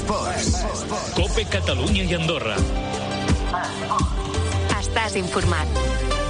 Esports. COPE Catalunya i Andorra. Estàs informat.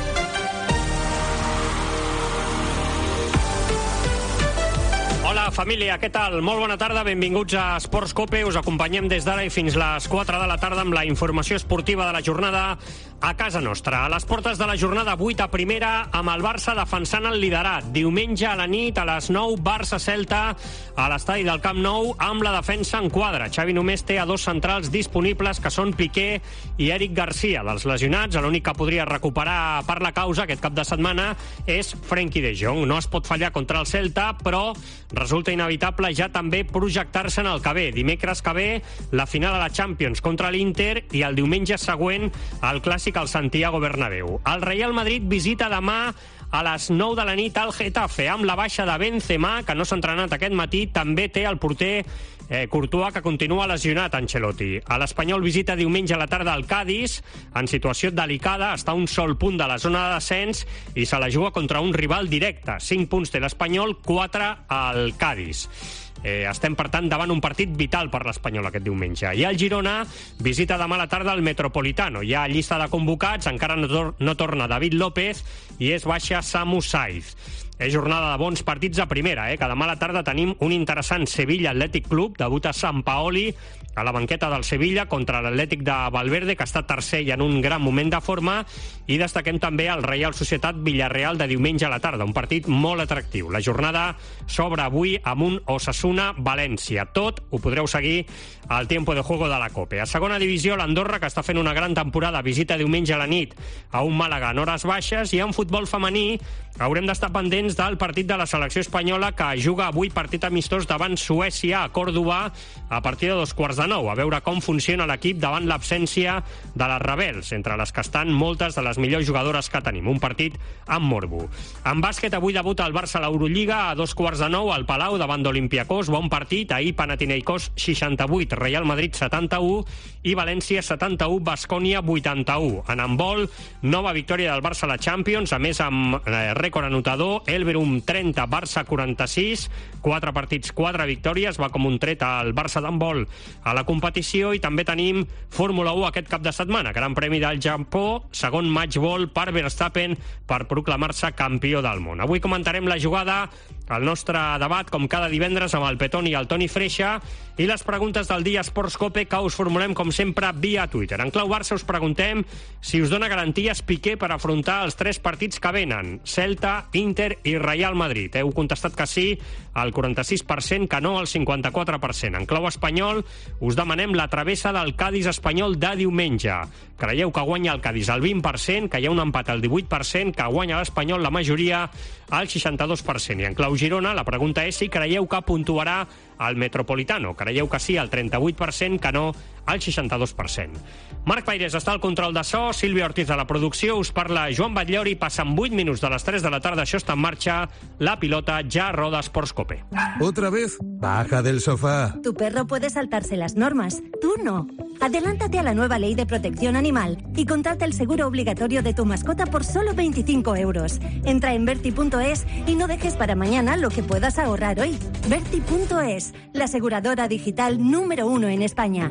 Hola, família, què tal? Molt bona tarda, benvinguts a Esports COPE. Us acompanyem des d'ara i fins les 4 de la tarda amb la informació esportiva de la jornada a casa nostra. A les portes de la jornada 8 a primera, amb el Barça defensant el liderat. Diumenge a la nit, a les 9, Barça-Celta a l'estadi del Camp Nou, amb la defensa en quadre. Xavi només té a dos centrals disponibles, que són Piqué i Eric Garcia. Dels lesionats, l'únic que podria recuperar per la causa aquest cap de setmana és Frenkie de Jong. No es pot fallar contra el Celta, però resulta inevitable ja també projectar-se en el que ve. Dimecres que ve, la final a la Champions contra l'Inter i el diumenge següent el clàssic al Santiago Bernabéu. El Real Madrid visita demà a les 9 de la nit al Getafe, amb la baixa de Benzema, que no s'ha entrenat aquest matí. També té el porter Courtois, que continua lesionat, Ancelotti. L'Espanyol visita diumenge a la tarda al Cádiz, en situació delicada, està a un sol punt de la zona de descens i se la juga contra un rival directe. 5 punts té l'Espanyol, 4 al Cádiz. Estem, per tant, davant un partit vital per l'Espanyol aquest diumenge. I el Girona visita demà a la tarda el Metropolitano. Hi ha llista de convocats, encara no torna David López i és baixa Samu Saiz. És jornada de bons partits a primera, que demà a la tarda tenim un interessant Sevilla Athletic Club, debuta Sant Paoli a la banqueta del Sevilla contra l'Atlètic de Valverde, que està tercer i en un gran moment de forma, i destaquem també el Reial Societat Villarreal de diumenge a la tarda, un partit molt atractiu. La jornada s'obre avui amb un Osasuna-València. Tot ho podreu seguir al Tiempo de Juego de la COPE. A segona divisió, l'Andorra, que està fent una gran temporada, visita diumenge a la nit a un Màlaga en hores baixes, i en futbol femení haurem d'estar pendents del partit de la selecció espanyola, que juga avui partit amistós davant Suècia a Còrdova a partir de 8:45. A veure com funciona l'equip davant l'absència de les rebels, entre les que estan moltes de les millors jugadores que tenim. Un partit amb morbo. En bàsquet, avui debuta el Barça a l'Eurolliga a 8:45 al Palau davant d'Olympiacos. Bon partit. Ahir Panathinaikos 68, Real Madrid 71 i València 71, Baskonia 81. En handbol, nova victòria del Barça a la Champions, a més amb rècord anotador. Elverum 30, Barça 46, 4 partits, 4 victòries. Va com un tret al Barça d'handbol a la competició. I també tenim Fórmula 1 aquest cap de setmana, Gran Premi del Japó, segon matchball per Verstappen per proclamar-se campió del món. Avui comentarem la jugada, el nostre debat, com cada divendres, amb el Petoni i el Toni Freixa, i les preguntes del dia Esports COPE, que us formulem, com sempre, via Twitter. En clau Barça us preguntem si us dona garanties Piqué per afrontar els 3 partits que venen: Celta, Inter i Real Madrid. Heu contestat que sí al 46%, que no al 54%. En clau espanyol us demanem la travessa del Cádiz espanyol de diumenge. Creieu que guanya el Cádiz al 20%, que hi ha un empat al 18%, que guanya l'Espanyol la majoria al 62%. I en clau Girona la pregunta és si creieu que puntuarà el Metropolitano. Creieu que sí al 38%, que no al 62%. Marc Paires està al control de so, Sílvia Ortiz a la producció, us parla Joan Batllori. Passen 8 minuts de les 3 de la tarda, això està en marxa. La pilota ja roda Esports COPE. ¿Otra vez? Baja del sofá. Tu perro puede saltarse las normas, tú no. Adelántate a la nueva ley de protección animal y contrata el seguro obligatorio de tu mascota por solo 25 euros. Entra en Berti.es y no dejes para mañana lo que puedas ahorrar hoy. Berti.es, la aseguradora digital número 1 en España.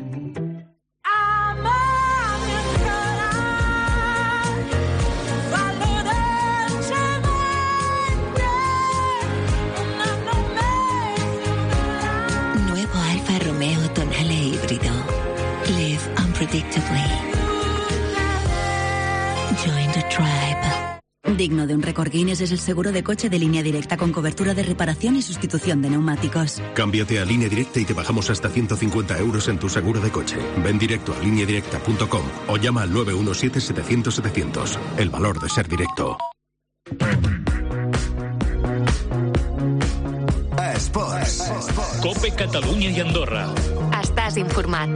Nuevo Alfa Romeo Tonale híbrido. Live unpredictably. Join the tribe. Digno de un récord Guinness es el seguro de coche de Línea Directa con cobertura de reparación y sustitución de neumáticos. Cámbiate a Línea Directa y te bajamos hasta 150 euros en tu seguro de coche. Ven directo a lineadirecta.com o llama al 917-700-700. El valor de ser directo. Esports. COPE Catalunya i Andorra. Estàs informat.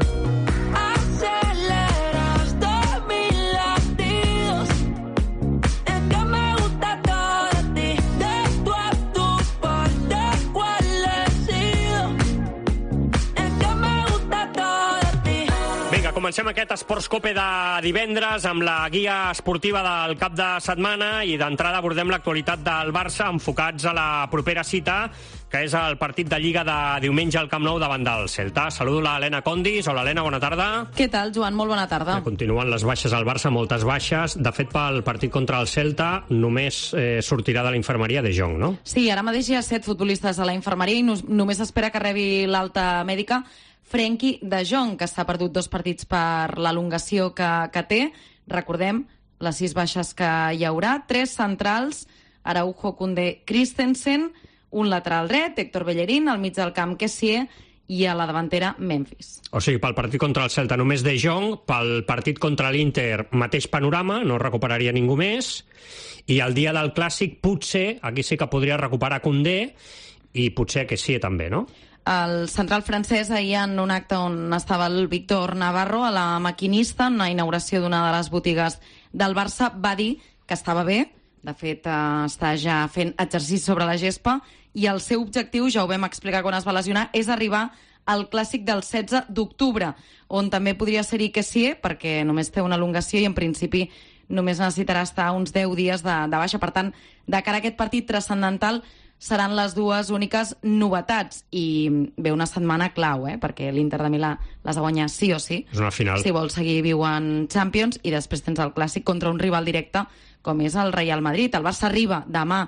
Vinga, comencem aquest Esports Cope de divendres amb la guia esportiva del cap de setmana i d'entrada abordem l'actualitat del Barça enfocats a la propera cita, que és el partit de Lliga de diumenge al Camp Nou davant del Celta. Saludo l'Helena Condis. Hola, Helena, bona tarda. Què tal, Joan? Molt bona tarda. Continuen les baixes al Barça, moltes baixes. De fet, pel partit contra el Celta només sortirà de la infermeria De Jong, no? Sí, ara mateix hi ha 7 futbolistes a la infermeria i només espera que rebi l'alta mèdica Frenkie De Jong, que s'ha perdut 2 partits per l'elongació que té. Recordem les 6 baixes que hi haurà. 3 centrals, Araujo, Koundé, Christensen, un lateral dret, Héctor Bellerín, al mig del camp Kessié i a la davantera Memphis. O sigui, pel partit contra el Celta només De Jong, pel partit contra l'Inter mateix panorama, no recuperaria ningú més, i el dia del Clàssic potser, aquí sí que podria recuperar Koundé i potser Kessié també, no? El central francès ahir en un acte on estava el Víctor Navarro a la Maquinista, en la inauguració d'una de les botigues del Barça, va dir que estava bé. De fet, està ja fent exercici sobre la gespa i el seu objectiu, ja ho vam explicar quan es va lesionar, és arribar al Clàssic del 16 d'octubre, on també podria ser-hi Kessié, perquè només té una elongació i en principi només necessitarà estar uns 10 dies de baixa. Per tant, de cara a aquest partit transcendental, seran les dues úniques novetats. I ve una setmana clau, perquè l'Inter de Milà les ha de guanyar sí o sí. És una final. Si vol seguir viu en Champions, i després tens el Clàssic contra un rival directe com és el Real Madrid. El Barça arriba demà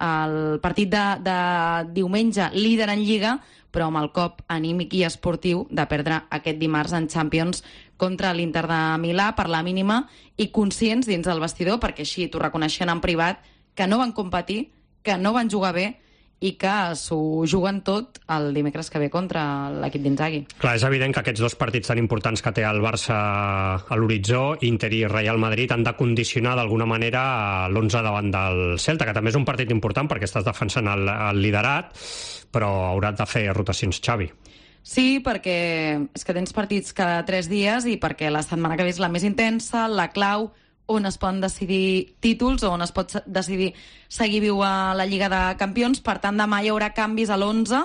al partit de diumenge líder en Lliga, però amb el cop anímic i esportiu de perdre aquest dimarts en Champions contra l'Inter de Milà per la mínima, i conscients dins del vestidor, perquè així t'ho reconeixen en privat, que no van competir, que no van jugar bé i que s'ho juguen tot el dimecres que ve contra l'equip d'Inzaghi. Clar, és evident que aquests 2 partits tan importants que té el Barça a l'horitzó, Inter i Real Madrid, han de condicionar d'alguna manera l'11 davant del Celta, que també és un partit important perquè estàs defensant el liderat, però hauràs de fer rotacions, Xavi. Sí, perquè és que tens partits cada 3 dies i perquè la setmana que ve és la més intensa, la clau, on es poden decidir títols, on es pot decidir seguir viu a la Lliga de Campions. Per tant, demà hi haurà canvis a l'11,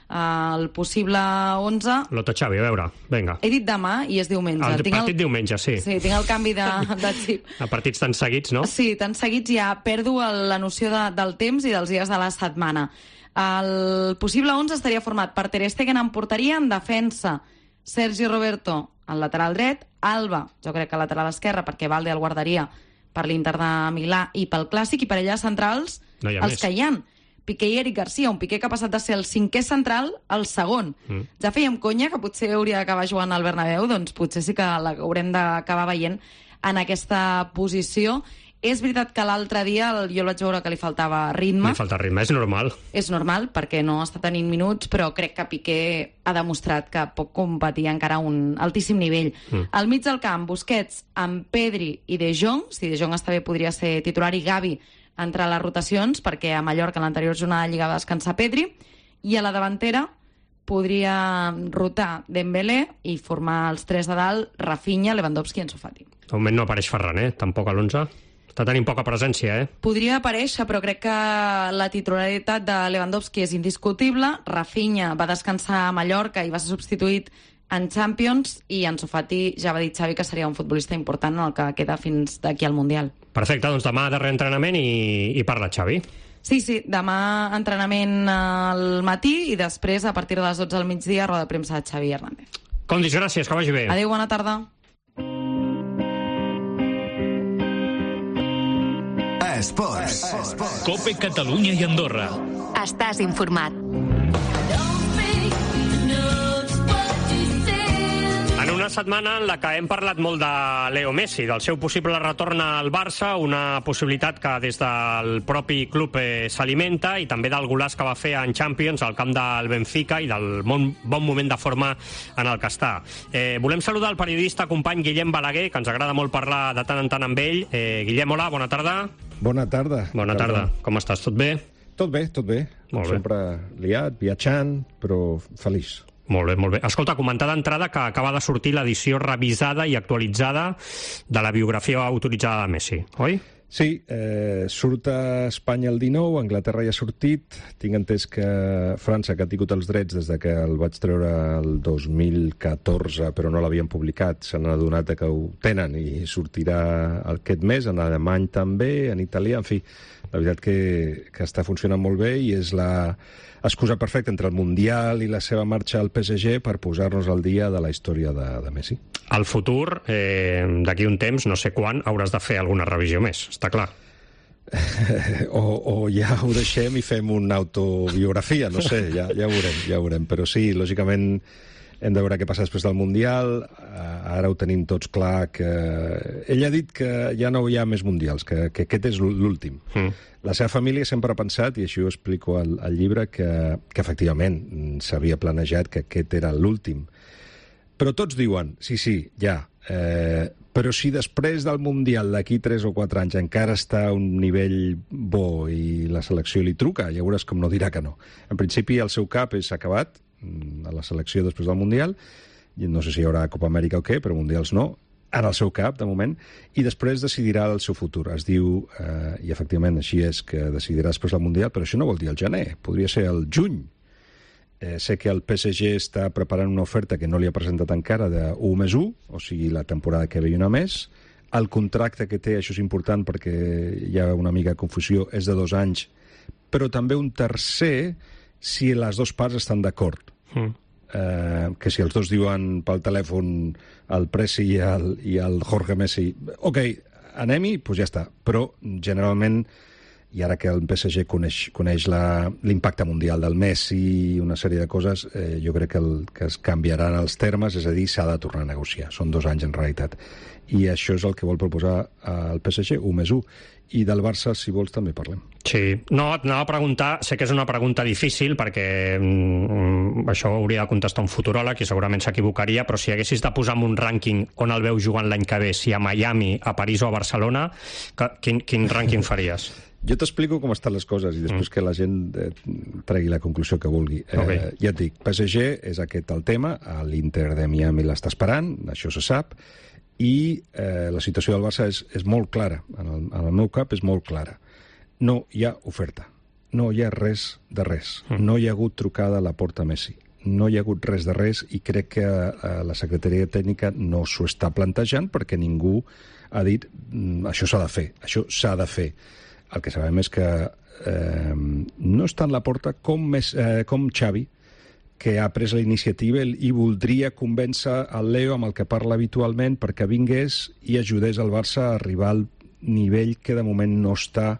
el possible 11... Loto, Xavi, a veure, vinga. He dit demà i és diumenge. El partit diumenge, sí. Sí, tinc el canvi de xip. A partits tan seguits, no? Sí, tan seguits ja perdo la noció del temps i dels dies de la setmana. El possible 11 estaria format per Ter Stegen en porteria, en defensa Sergi Roberto al lateral dret, Alba, jo crec que al lateral esquerre, perquè Valde el guardaria per l'Inter de Milà i pel Clàssic, i per allà centrals no hi ha els més. que hi ha. Piqué i Eric Garcia, un Piqué que ha passat de ser el 5è central al 2. Ja fèiem conya que potser hauria d'acabar jugant al Bernabéu, doncs potser sí que l'haurem d'acabar veient en aquesta posició. És veritat que l'altre dia jo el vaig veure que li faltava ritme. Li falta ritme, és normal. És normal, perquè no està tenint minuts, però crec que Piqué ha demostrat que pot competir encara a un altíssim nivell. Al mig del camp, Busquets amb Pedri i De Jong. Si De Jong està bé, podria ser titular, i Gavi entre les rotacions, perquè a Mallorca, en l'anterior jornada de Lliga, va descansar Pedri. I a la davantera podria rotar Dembélé i formar els 3 de dalt, Rafinha, Lewandowski i Ansu Fati. De moment no apareix Ferran, tampoc a l'11. Està tenint poca presència, Podria aparèixer, però crec que la titularitat de Lewandowski és indiscutible. Rafinha va descansar a Mallorca i va ser substituït en Champions, i Ansu Fati ja va dir Xavi que seria un futbolista important en el que queda fins d'aquí al Mundial. Perfecte, doncs demà de reentrenament i parla, Xavi. Sí, demà entrenament al matí i després, a partir de les 12 del migdia, roda de premsa de Xavi Hernández. Condis, gràcies, que vagi bé. Adéu, bona tarda. Esports. Cope Catalunya i Andorra. Estàs informat. En una setmana en la que hem parlat molt de Leo Messi, del seu possible retorn al Barça, una possibilitat que des del propi club s'alimenta, i també del golaç que va fer en Champions al camp del Benfica i del bon moment de forma en el que està. Volem saludar el periodista company Guillem Balaguer, que ens agrada molt parlar de tant en tant amb ell. Guillem, hola, bona tarda. Bona tarda. Bona tarda. Com estàs? Tot bé? Tot bé, tot bé. Molt bé. Sempre liat, viatjant, però feliç. Molt bé, molt bé. Escolta, comentar d'entrada que acaba de sortir l'edició revisada i actualitzada de la biografia autoritzada de Messi, oi? Sí, surt a Espanya el 19, Anglaterra ja ha sortit. Tinc entès que França, que ha tingut els drets des de que el vaig treure el 2014, però no l'havien publicat, s'han adonat que ho tenen i sortirà aquest mes, en alemany també, en italià, en fi, la veritat que està funcionant molt bé i és la excusa perfecta entre el Mundial i la seva marxa al PSG per posar-nos al dia de la història de Messi. Al futur, d'aquí un temps, no sé quan, hauràs de fer alguna revisió més, està clar. O ja ho deixem i fem una autobiografia, no sé, ja ho veurem. Però sí, lògicament hem de veure què passa després del Mundial. Ara ho tenim tots clar que... Ell ha dit que ja no hi ha més Mundials, que aquest és l'últim. La seva família sempre ha pensat, i així ho explico al llibre, que efectivament s'havia planejat que aquest era l'últim. Però tots diuen, sí, ja, però si després del Mundial d'aquí 3 o 4 anys encara està a un nivell bo i la selecció li truca, ja veuràs com no dirà que no. En principi el seu cap és acabat a la selecció després del Mundial, i no sé si hi haurà Copa Amèrica o què, però Mundials no, en el seu cap, de moment, i després decidirà el seu futur. Es diu, i efectivament així és, que decidirà després del Mundial, però això no vol dir el gener, podria ser el juny. Sé que el PSG està preparant una oferta que no li ha presentat encara de 1+1, o sigui, la temporada que ve i una més. El contracte que té, això és important perquè hi ha una mica de confusió, és de 2 anys, però també un tercer si les dues parts estan d'acord. Que si els dos diuen pel telèfon el Presi i el Jorge Messi, ok, anem-hi, doncs ja està. Però generalment, i ara que el PSG coneix l'impacte mundial del Messi i una sèrie de coses, jo crec que es canviaran els termes, és a dir, s'ha de tornar a negociar. Són 2 anys en realitat. I això és el que vol proposar el PSG, 1+1. I del Barça, si vols, també parlem. Sí. No, et anava a preguntar, sé que és una pregunta difícil perquè això ho hauria de contestar un futuròleg i segurament s'equivocaria, però si haguessis de posar en un rànquing on el veus jugant l'any que ve, si a Miami, a París o a Barcelona, quin rànquing faries? Jo t'explico com estan les coses i després que la gent tregui la conclusió que vulgui. Okay. Ja et dic, PSG és aquest el tema, l'Inter de Miami l'està esperant, això se sap, i la situació del Barça és molt clara, en el meu cap és molt clara. No hi ha oferta, no hi ha res de res, no hi ha hagut trucada a la porta Messi, no hi ha hagut res de res i crec que la secretaria tècnica no s'ho està plantejant perquè ningú ha dit això s'ha de fer. El que sabem és que no està en la porta com Xavi, que ha pres la iniciativa i voldria convèncer el Leo, amb el que parla habitualment, perquè vingués i ajudés el Barça a arribar al nivell que de moment no està,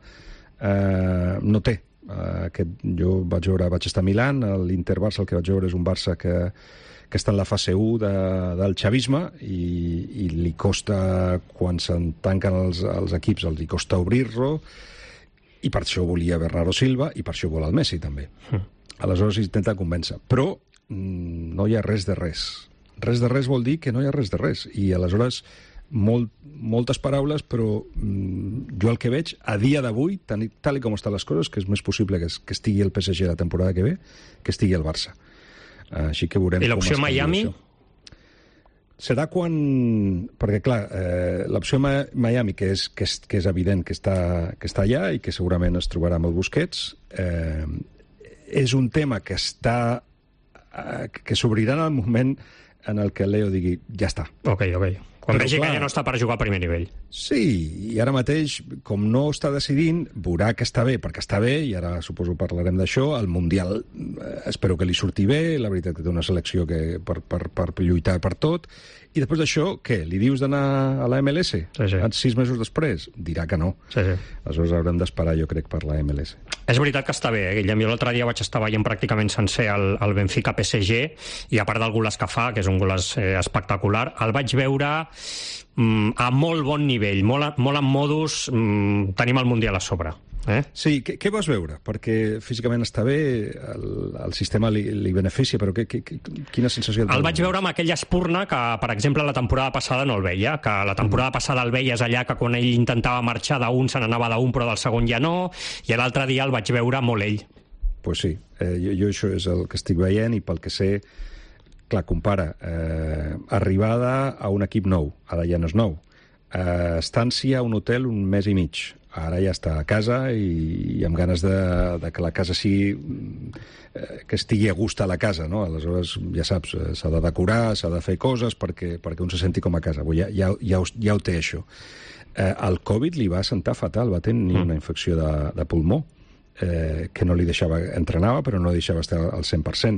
no té. Jo vaig estar a Milán, l'Inter-Barça, el que vaig veure és un Barça que està en la fase 1 del xavisme i li costa, quan se'n tanquen els equips, li costa obrir-lo, i per això volia Bernardo Silva i per això vol el Messi també. Aleshores intenta convèncer, però no hi ha res de res. Res de res vol dir que no hi ha res de res, i aleshores moltes paraules, però jo el que veig a dia d'avui, tal com estan les coses, que és més possible que estigui el PSG la temporada que ve, que estigui el Barça. Així que veurem. I l'opció Miami? Serà quan... Perquè, clar, l'opció Miami, que és evident que està allà i que segurament es trobarà amb el Busquets, és un tema que s'obrirà en el moment en el que Leo digui ja està. Ok. Quan vegi que ja no està per jugar a primer nivell. Sí, i ara mateix, com no està decidint, veurà que està bé, perquè està bé, i ara suposo parlarem d'això. El Mundial espero que li surti bé, la veritat que té una selecció que per lluitar per tot. I després d'això, què? Li dius d'anar a la MLS? Sí. 6 mesos després? Dirà que no. Sí. Aleshores haurem d'esperar, jo crec, per la MLS. És veritat que està bé, Guillem. Jo l'altre dia vaig estar veient pràcticament sencer el Benfica PSG, i a part del golaç que fa, que és un golaç espectacular, el vaig veure a molt bon nivell, molt en modus tenim el Mundial a sobre. Sí, què vas veure? Perquè físicament està bé, el sistema li beneficia, però quina sensació? El vaig veure amb aquella espurna que, per exemple, la temporada passada no el veia, que la temporada passada el veies allà que quan ell intentava marxar d'un se n'anava d'un, però del segon ja no, i l'altre dia el vaig veure molt ell. Pues sí, jo això és el que estic veient, i pel que sé, clar, compara arribada a un equip nou, ara ja no és nou, Estància a un hotel un mes i mig. Ara ja està a casa i amb ganes de que la casa sigui... que estigui a gust a la casa, no? Aleshores, ja saps, s'ha de decorar, s'ha de fer coses perquè un se senti com a casa. Ja ho té, això. El Covid li va sentar fatal, va tenir una infecció de pulmó, que no li deixava... Entrenava, però no deixava estar al 100%.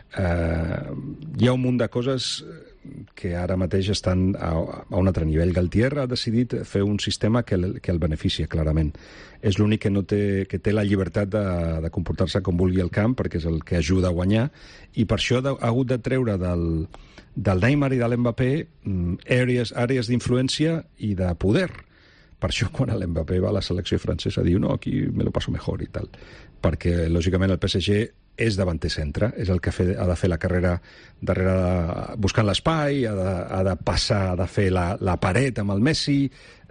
Hi ha un munt de coses que ara mateix estan a un altre nivell. Galtier ha decidit fer un sistema que el beneficia, clarament. És l'únic que té la llibertat de comportar-se com vulgui al camp, perquè és el que ajuda a guanyar, i per això ha hagut de treure del Neymar i de l'Mbappé àrees d'influència i de poder. Per això, quan l'Mbappé va a la selecció francesa, diu, no, aquí me lo paso mejor i tal. Perquè, lògicament, el PSG és davanter centre, és el que ha de fer la carrera darrere, buscant l'espai, ha de passar, ha de fer la paret amb el Messi.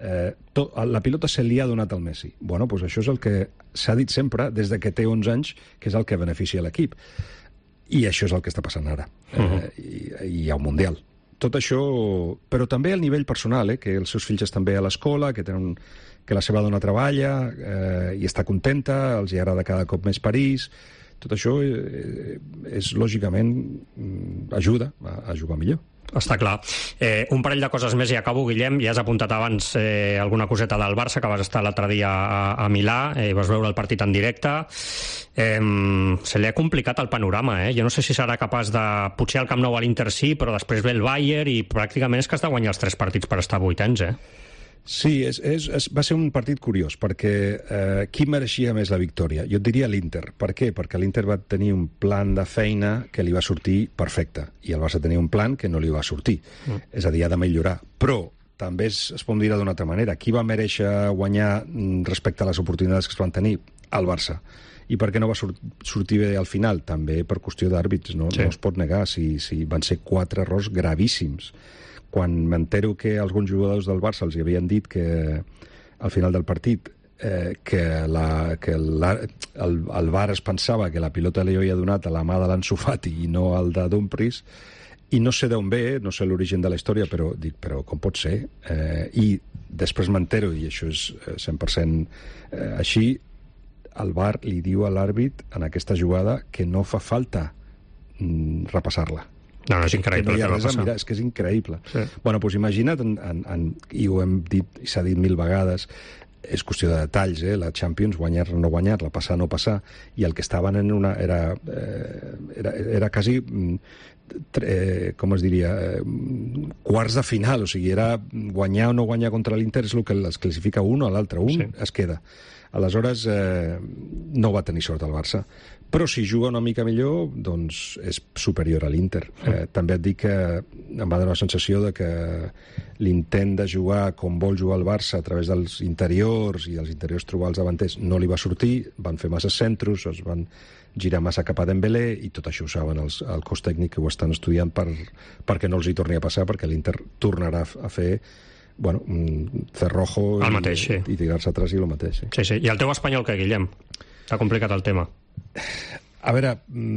La pilota se li ha donat al Messi. Bueno, doncs això és el que s'ha dit sempre, des que té 11 anys, que és el que beneficia l'equip. I això és el que està passant ara. I hi ha un Mundial. Tot això, però també al nivell personal, que els seus fills estan bé a l'escola, que la seva dona treballa i està contenta, els hi agrada cada cop més París. Tot això és lògicament ajuda a jugar millor. Està clar. Un parell de coses més i acabo, Guillem. Ja has apuntat abans alguna coseta del Barça, que vas estar l'altre dia a Milà, vas veure el partit en directe. Se li ha complicat el panorama, Jo no sé si serà capaç de... Potser al Camp Nou a l'Inter sí, però després ve el Bayern i pràcticament és que has de guanyar els 3 partits per estar a 8ens, Sí, va ser un partit curiós, perquè qui mereixia més la victòria? Jo et diria l'Inter. Per què? Perquè l'Inter va tenir un plan de feina que li va sortir perfecte, i el Barça tenia un plan que no li va sortir. És a dir, ha de millorar. Però també es pot dir d'una altra manera. Qui va mereixer guanyar respecte a les oportunitats que es van tenir? El Barça. I per què no va sortir bé al final? També per qüestió d'àrbits, no? Sí. No es pot negar. Si van ser 4 errors gravíssims. Quan m'entero que alguns jugadors del Barça els havien dit que al final del partit que el VAR es pensava que la pilota li havia donat a la mà de l'Ansu Fati i no al de Dumfries, i no sé d'on ve, no sé l'origen de la història, però dic, però com pot ser? I després m'entero, i això és 100% així, el VAR li diu a l'àrbit en aquesta jugada que no fa falta repassar-la. No, és increïble. És que és increïble. Sí. Bueno, doncs imagina't, i ho hem dit, i s'ha dit 1000 vegades, és qüestió de detalls, la Champions, guanyar-la o no guanyar-la, passar o no passar, i el que estaven en una... Era quasi, com es diria, quarts de final, o sigui, era guanyar o no guanyar contra l'Inter, és el que es classifica un o l'altre, es queda. Aleshores, no va tenir sort el Barça. Però si juga una mica millor, doncs és superior a l'Inter. També et dic que em va donar la sensació de que l'intent de jugar com vol jugar el Barça a través dels interiors i dels interiors trobar els davanters no li va sortir, van fer massa centros, es van girar massa cap a Dembélé, i tot això ho saben el cos tècnic, que ho estan estudiant perquè no els hi torni a passar, perquè l'Inter tornarà a fer un cerrojo i tirar-se atrás i el mateix. Sí. I el teu espanyol, què, Guillem? S'ha complicat el tema. A veure,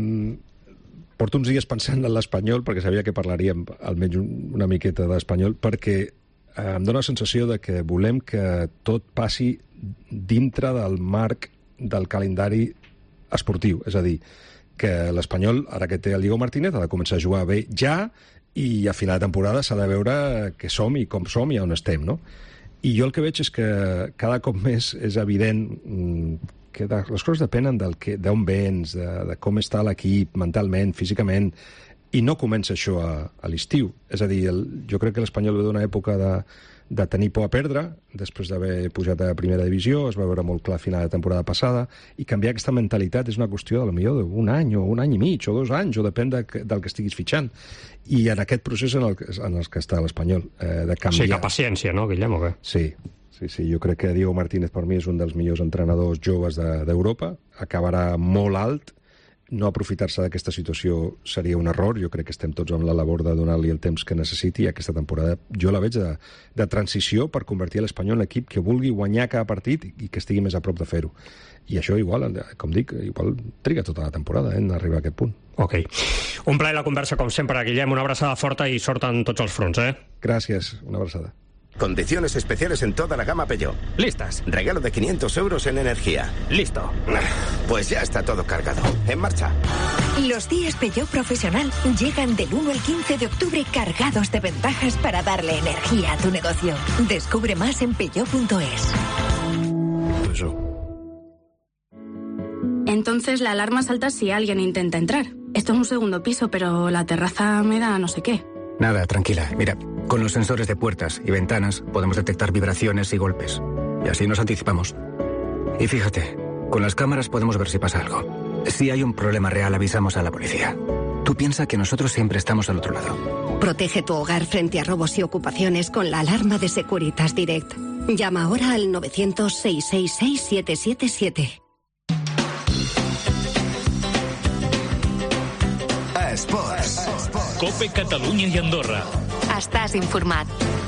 porto uns dies pensant en l'espanyol, perquè sabia que parlaríem almenys una miqueta d'espanyol, perquè em dóna la sensació de que volem que tot passi dintre del marc del calendari esportiu. És a dir, que l'Espanyol, ara que té el Diego Martínez, ha de començar a jugar bé ja, i a final de temporada s'ha de veure què som i com som i on estem, no? I jo el que veig és que cada cop més és evident que les coses depenen d'on vens, de com està l'equip mentalment, físicament, i no comença això a l'estiu. És a dir, jo crec que l'Espanyol ve d'una època de tenir por a perdre, després d'haver pujat a primera divisió, es va veure molt clar a final de temporada passada, i canviar aquesta mentalitat és una qüestió de potser d'un any, o un any i mig, o 2 anys, o depèn del que estiguis fitxant. I en aquest procés en el que està l'Espanyol, de canviar... Sí, que paciència, no, Guillem, o què? Sí, jo crec que Diego Martínez per mi és un dels millors entrenadors joves d'Europa, acabarà molt alt. No aprofitar-se d'aquesta situació seria un error. Jo crec que estem tots amb la labor de donar-li el temps que necessiti. Aquesta temporada jo la veig de transició per convertir l'Espanyol en equip que vulgui guanyar cada partit i que estigui més a prop de fer-ho. I això igual, com dic, igual triga tota la temporada en arribar a aquest punt. Ok. Un plaer la conversa, com sempre, Guillem. Una abraçada forta i sort en tots els fronts, Gràcies, una abraçada. Condiciones especiales en toda la gama Peugeot. Listas. Regalo de 500 euros en energía. Listo. Pues ya está todo cargado. En marcha. Los días Peugeot Profesional llegan del 1 al 15 de octubre cargados de ventajas para darle energía a tu negocio. Descubre más en peugeot.es. Entonces la alarma salta si alguien intenta entrar. Esto es un segundo piso, pero la terraza me da no sé qué. Nada, tranquila. Mira, con los sensores de puertas y ventanas podemos detectar vibraciones y golpes. Y así nos anticipamos. Y fíjate, con las cámaras podemos ver si pasa algo. Si hay un problema real, avisamos a la policía. Tú piensa que nosotros siempre estamos al otro lado. Protege tu hogar frente a robos y ocupaciones con la alarma de Securitas Direct. Llama ahora al 900-666-777. Esports. Cope Catalunya i Andorra. Estàs informat.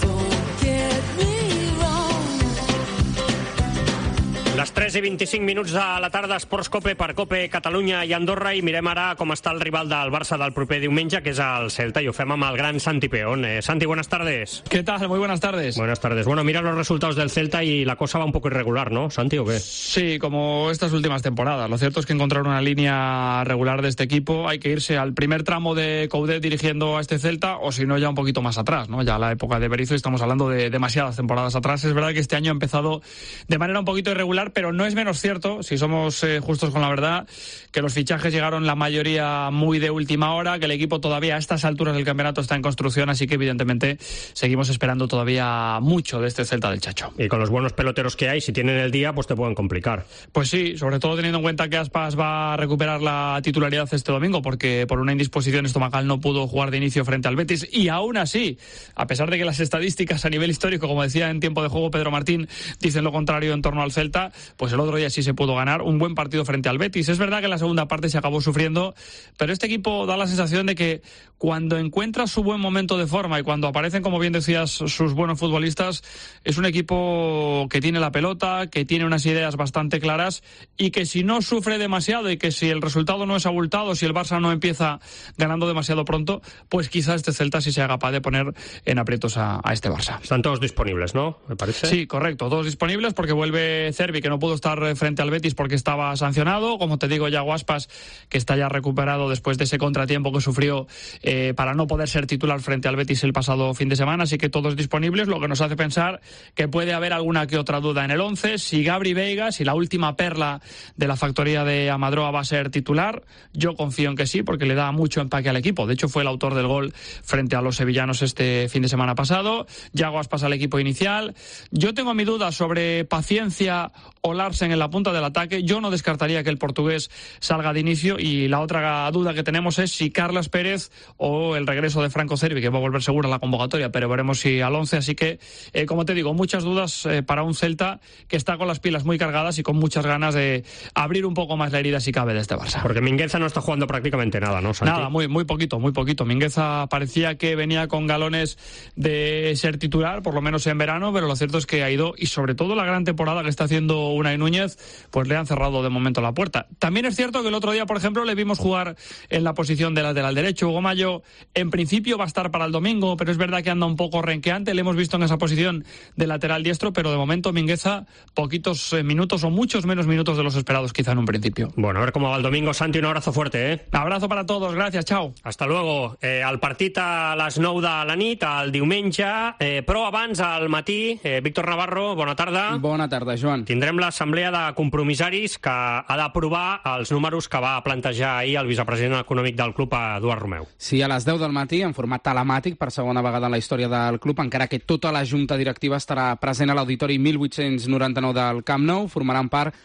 Les 3 i 25 minuts de la tarda, Esports Cope per Cope Catalunya i Andorra, i mirem ara com està el rival del Barça del proper diumenge, que és el Celta, i ho fem amb el gran Santi Peón. Santi, buenas tardes. ¿Qué tal? Muy buenas tardes. Buenas tardes. Bueno, mira los resultados del Celta y la cosa va un poco irregular, ¿no, Santi, o qué? Sí, como estas últimas temporadas. Lo cierto es que encontrar una línea regular de este equipo hay que irse al primer tramo de Coudet dirigiendo a este Celta, o si no ya un poquito más atrás, ¿no? Ya la época de Berizzo, estamos hablando de demasiadas temporadas atrás. Es verdad que este año ha empezado de manera un poquito irregular, pero no es menos cierto, si somos justos con la verdad, que los fichajes llegaron la mayoría muy de última hora, que el equipo todavía a estas alturas del campeonato está en construcción, así que evidentemente seguimos esperando todavía mucho de este Celta del Chacho. Y con los buenos peloteros que hay, si tienen el día, pues te pueden complicar. Pues sí, sobre todo teniendo en cuenta que Aspas va a recuperar la titularidad este domingo, porque por una indisposición estomacal no pudo jugar de inicio frente al Betis, y aún así, a pesar de que las estadísticas a nivel histórico, como decía en tiempo de juego Pedro Martín, dicen lo contrario en torno al Celta, pues el otro día sí se pudo ganar un buen partido frente al Betis. Es verdad que en la segunda parte se acabó sufriendo, pero este equipo da la sensación de que cuando encuentra su buen momento de forma y cuando aparecen, como bien decías, sus buenos futbolistas, es un equipo que tiene la pelota, que tiene unas ideas bastante claras y que si no sufre demasiado y que si el resultado no es abultado, si el Barça no empieza ganando demasiado pronto, pues quizás este Celta sí sea capaz de poner en aprietos a este Barça. Están todos disponibles, ¿no? Me parece. Sí, correcto, todos disponibles porque vuelve Cervi, que no pudo estar frente al Betis porque estaba sancionado, como te digo, Yago Aspas, que está ya recuperado después de ese contratiempo que sufrió para no poder ser titular frente al Betis el pasado fin de semana, así que todos disponibles, lo que nos hace pensar que puede haber alguna que otra duda en el 11, si Gabri Veiga, si la última perla de la factoría de Amadroa va a ser titular. Yo confío en que sí, porque le da mucho empaque al equipo, de hecho fue el autor del gol frente a los sevillanos este fin de semana pasado. Yago Aspas al equipo inicial. Yo tengo mi duda sobre Paciencia o Larsen en la punta del ataque. Yo no descartaría que el portugués salga de inicio, y la otra duda que tenemos es si Carlas Pérez o el regreso de Franco Cervi, que va a volver seguro a la convocatoria, pero veremos si al 11, así que como te digo, muchas dudas para un Celta que está con las pilas muy cargadas y con muchas ganas de abrir un poco más la herida si cabe de este Barça. Porque Mingueza no está jugando prácticamente nada, ¿no, Santi? Nada, muy poquito. Mingueza parecía que venía con galones de ser titular, por lo menos en verano, pero lo cierto es que ha ido, y sobre todo la gran temporada que está haciendo Unai Núñez, pues le han cerrado de momento la puerta. También es cierto que el otro día, por ejemplo, le vimos jugar en la posición de lateral derecho. Hugo Mayo en principio va a estar para el domingo, pero es verdad que anda un poco renqueante, le hemos visto en esa posición de lateral diestro, pero de momento Mingueza poquitos minutos o muchos menos minutos de los esperados quizá en un principio. Bueno, a ver cómo va el domingo, Santi, un abrazo fuerte, ¿eh? Abrazo para todos, gracias, chao. Hasta luego. El partit a les 9 de la nit, el diumenge, però abans, al matí, Víctor Navarro, bona tarda. Bona tarda, Joan. Tindrem l'assemblea de compromissaris que ha d'aprovar els números que va plantejar ahir el vicepresident econòmic del club, Eduard Romeu. Sí, a les 10 del matí, en format telemàtic, per segona vegada en la història del club, encara que tota la junta directiva estarà present a l'auditori 1899 del Camp Nou, formaran part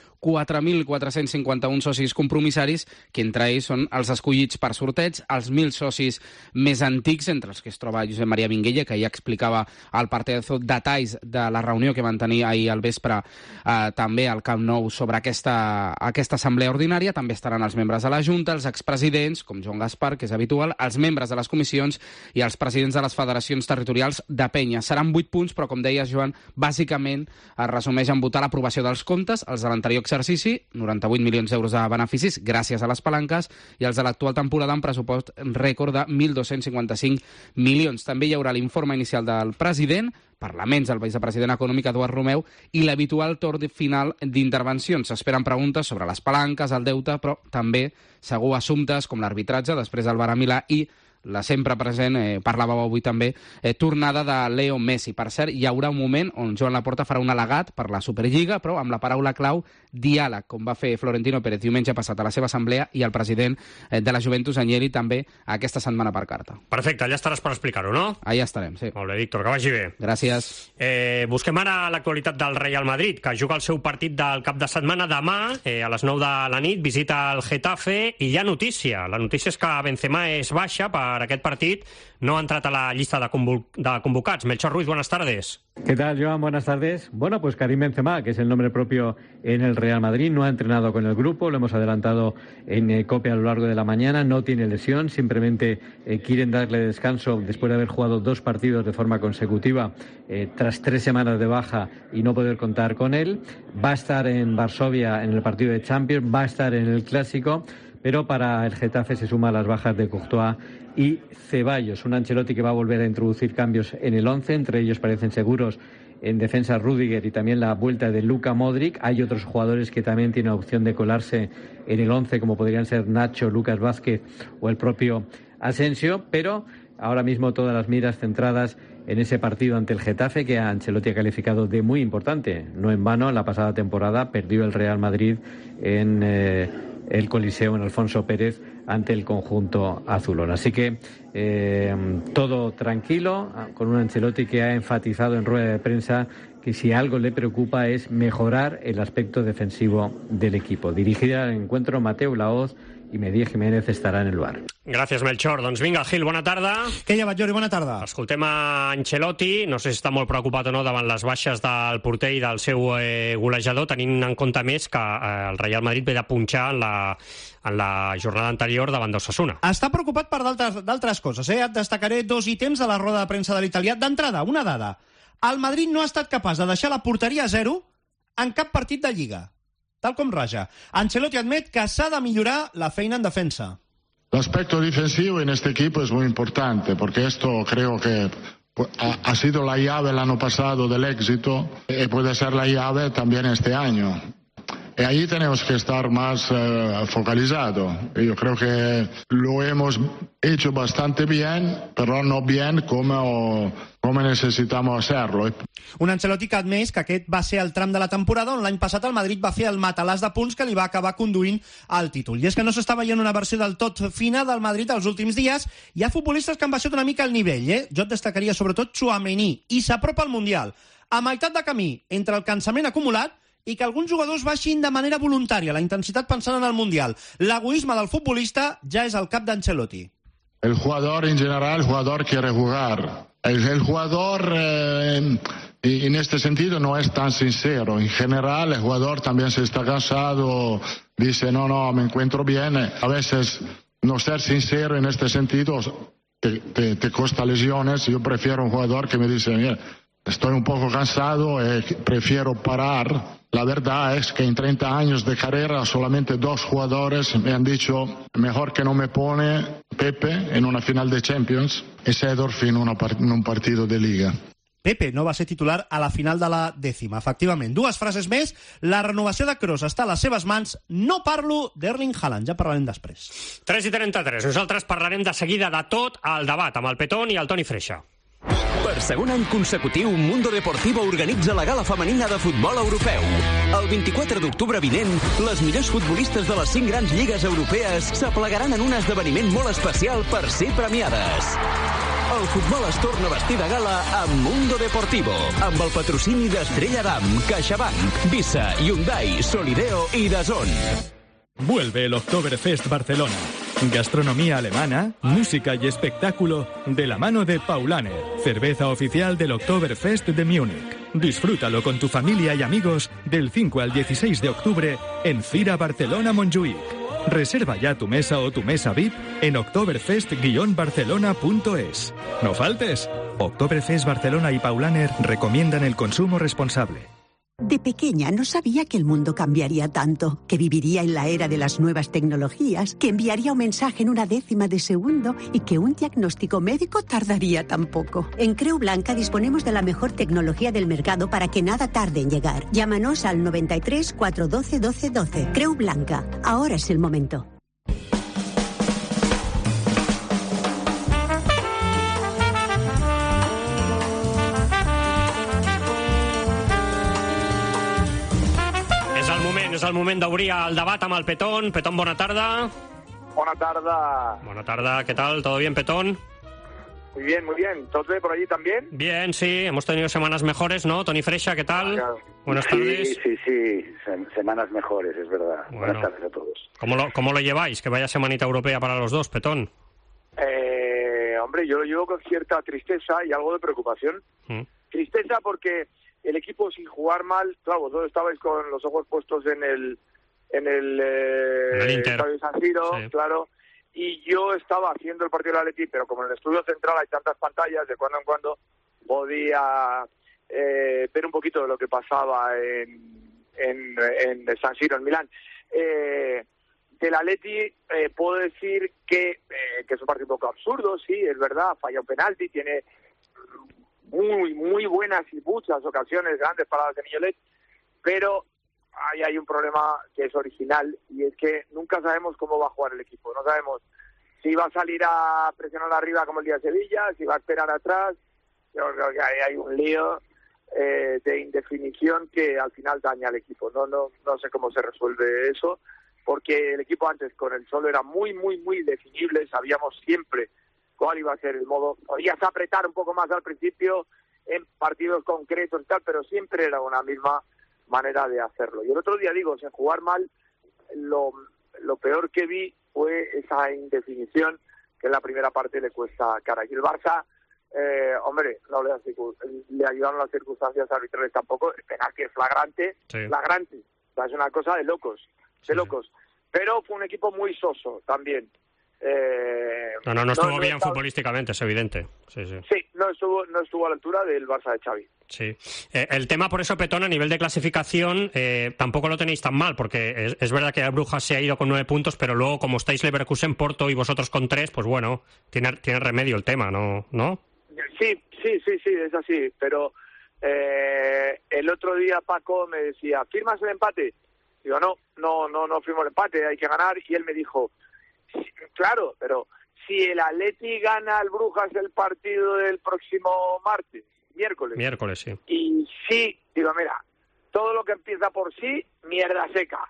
4.451 socis compromissaris, que entre ells són els escollits per sorteig, els 1.000 socis més antics, entre els que es troba Josep Maria Minguella, que ja explicava al Partidazo detalls de la reunió que van tenir ahir al vespre també al Camp Nou sobre aquesta assemblea ordinària. També estaran els membres de la Junta, els expresidents, com Joan Gaspar, que és habitual, els membres de les comissions i els presidents de les federacions territorials de penya. Seran 8 punts, però com deies, Joan, bàsicament es resumeix en votar l'aprovació dels comptes, els de l'anterior exercici, 98 milions d'euros de beneficis gràcies a les palanques, i els de l'actual temporada amb pressupost rècord de 1.255 milions. També hi haurà l'informe inicial del president, parlaments del vicepresident econòmic Eduard Romeu i l'habitual torn final d'intervencions. S'esperen preguntes sobre les palanques, el deute, però també segur assumptes com l'arbitratge després del Barça Milà i la sempre present, parlàveu avui també, tornada de Leo Messi. Per cert, hi haurà un moment on Joan Laporta farà un al·legat per la Superliga, però amb la paraula clau diàleg, com va fer Florentino Pérez diumenge passat a la seva assemblea i el president de la Juventus, Agnelli, també aquesta setmana per carta. Perfecte, ja estaràs per explicar-ho, no? Allà estarem, sí. Molt bé, Víctor, que vagi bé. Gràcies. Busquem ara l'actualitat del Real Madrid, que juga el seu partit del cap de setmana demà, a les 9 de la nit, visita el Getafe, i hi ha notícia. La notícia és que Benzema és baixa per aquest partit, no ha entrat a la llista de convocats. Melchor Ruiz, buenas tardes. ¿Qué tal, Joan? Buenas tardes. Bueno, pues Karim Benzema, que es el nombre propio en el Real Madrid, no ha entrenado con el grupo, lo hemos adelantado en COPE a lo largo de la mañana, no tiene lesión, simplemente quieren darle descanso después de haber jugado 2 partidos de forma consecutiva tras 3 semanas de baja y no poder contar con él. Va a estar en Varsovia en el partido de Champions, va a estar en el Clásico, pero para el Getafe se suman las bajas de Courtois y Ceballos. Un Ancelotti que va a volver a introducir cambios en el 11, entre ellos parecen seguros en defensa Rüdiger y también la vuelta de Luka Modric. Hay otros jugadores que también tienen opción de colarse en el 11, como podrían ser Nacho, Lucas Vázquez o el propio Asensio, pero ahora mismo todas las miras centradas en ese partido ante el Getafe, que Ancelotti ha calificado de muy importante. No en vano, la pasada temporada perdió el Real Madrid en el Coliseo, en Alfonso Pérez, ante el conjunto azulón. Así que todo tranquilo, con un Ancelotti que ha enfatizado en rueda de prensa que si algo le preocupa es mejorar el aspecto defensivo del equipo. Dirigirá el encuentro Mateu Laoz i Mehdi Jiménez estarà en el bar. Gràcies, Melchor. Doncs vinga, Gil, bona tarda. Què hi ha, Jordi? Bona tarda. Escoltem a Ancelotti, no sé si està molt preocupat o no davant les baixes del porter i del seu golejador, tenint en compte més que el Real Madrid ve de punxar en la jornada anterior davant d'Osasuna. Està preocupat per d'altres coses. Et destacaré 2 ítems de la roda de premsa de l'italià. D'entrada, una dada. El Madrid no ha estat capaç de deixar la porteria a 0 en cap partit de Lliga. Tal com raja. Ancelotti admet que s'ha de millorar la feina en defensa. El aspecto defensivo en este equipo es muy importante, porque esto creo que ha sido la llave el año pasado del éxito y puede ser la llave también este año. Y ahí tenemos que estar más focalizados. Yo creo que lo hemos hecho bastante bien, pero no bien como necesitamos hacerlo. Un Ancelotti que ha admès que aquest va ser el tram de la temporada on l'any passat el Madrid va fer el matalàs de punts que li va acabar conduint al títol. I és que no s'està veient una versió del tot fina del Madrid els últims dies. Hi ha futbolistes que han baixat una mica el nivell. Jo et destacaria sobretot Tchouaméni, i s'apropa al Mundial. A meitat de camí entre el cansament acumulat i que alguns jugadors baixin de manera voluntària la intensitat pensant en el Mundial. L'egoisme del futbolista ja és al cap d'Ancelotti. El jugador en general, el jugador quiere jugar. El jugador en este sentido no es tan sincero. En general, el jugador también se está cansado, dice, no, me encuentro bien. A veces no ser sincero en este sentido te cuesta lesiones. Yo prefiero un jugador que me dice, mira, estoy un poco cansado, prefiero parar. La verdad es que en 30 años de carrera solamente 2 jugadores me han dicho mejor que no me pone Pepe en una final de Champions y Seedorf en un partido de Liga. Pepe no va ser titular a la final de la 10ª. Efectivament, 2 frases més. La renovació de Kroos està a les seves mans. No parlo d'Erling Haaland, ja parlarem després. 3:33. Nosaltres parlarem de seguida de tot al debat amb el Petón i el Toni Freixa. Per segon any consecutiu, Mundo Deportivo organitza la gala femenina de futbol europeu. El 24 d'octubre vinent, les millors futbolistes de les 5 grans lligues europees s'aplegaran en un esdeveniment molt especial per ser premiades. El futbol es torna a vestir de gala amb Mundo Deportivo, amb el patrocini d'Estrella Damm, CaixaBank, Visa, Hyundai, Solideo y DAZN. Vuelve el Oktoberfest Barcelona. Gastronomía alemana, música y espectáculo de la mano de Paulaner, cerveza oficial del Oktoberfest de Múnich. Disfrútalo con tu familia y amigos del 5 al 16 de octubre en Fira Barcelona Montjuïc. Reserva ya tu mesa o tu mesa VIP en oktoberfest-barcelona.es. No faltes. Oktoberfest Barcelona y Paulaner recomiendan el consumo responsable. De pequeña no sabía que el mundo cambiaría tanto, que viviría en la era de las nuevas tecnologías, que enviaría un mensaje en una décima de segundo y que un diagnóstico médico tardaría tan poco. En Creu Blanca disponemos de la mejor tecnología del mercado para que nada tarde en llegar. Llámanos al 93 412 1212. Creu Blanca. Ahora es el momento. És el moment d'obrir el debat amb el Petón. Petón, bona tarda. Bona tarda. Bona tarda, ¿qué tal? ¿Todo bien, Petón? Muy bien, muy bien. ¿Todo bien por allí también? Bien, sí. Hemos tenido semanas mejores, ¿no? Tony Freixa, ¿qué tal? Buenas tardes. Sí. Semanas mejores, es verdad. Bueno. Buenas tardes a todos. ¿Cómo lo lleváis? Que vaya semanita europea para los dos, Petón. Hombre, yo lo llevo con cierta tristeza y algo de preocupación. Tristeza porque el equipo sin jugar mal, claro, vosotros estabais con los ojos puestos en el Inter. Estadio San Siro, Sí. claro, y yo estaba haciendo el partido del Atleti, pero como en el estudio central hay tantas pantallas, de cuando en cuando podía ver un poquito de lo que pasaba en San Siro, en Milán. Del Atleti puedo decir que es un partido un poco absurdo, sí, es verdad, falla un penalti, tiene muy buenas y muchas ocasiones, grandes paradas de Mignolet, pero ahí hay un problema que es original, y es que nunca sabemos cómo va a jugar el equipo. No sabemos si va a salir a presionar arriba como el día de Sevilla, si va a esperar atrás. Yo creo que ahí hay un lío de indefinición que al final daña al equipo. No sé cómo se resuelve eso, porque el equipo antes con el Solo era muy definible, sabíamos siempre cuál iba a ser el modo. Podías apretar un poco más al principio en partidos concretos y tal, pero siempre era una misma manera de hacerlo. Y el otro día, digo, sin jugar mal, lo peor que vi fue esa indefinición que en la primera parte le cuesta cara. Y el Barça, hombre, no le ayudaron las circunstancias arbitrales tampoco. El penalti es flagrante. O sea, es una cosa de locos, locos. Pero fue un equipo muy soso también. No estuvo bien futbolísticamente, es evidente. Sí, no estuvo a la altura del Barça de Xavi. Sí. El tema, por eso, Petón, a nivel de clasificación, tampoco lo tenéis tan mal, porque es verdad que el Brujas se ha ido con 9 puntos, pero luego, como estáis Leverkusen, Porto y vosotros con 3, pues bueno, tiene remedio el tema, ¿no? Sí, es así, pero el otro día Paco me decía, ¿firmas el empate? Digo, no firmo el empate, hay que ganar, y él me dijo, claro, pero si el Atleti gana al Brujas el partido del próximo miércoles, sí. Y sí, digo, mira, todo lo que empieza por sí, mierda seca.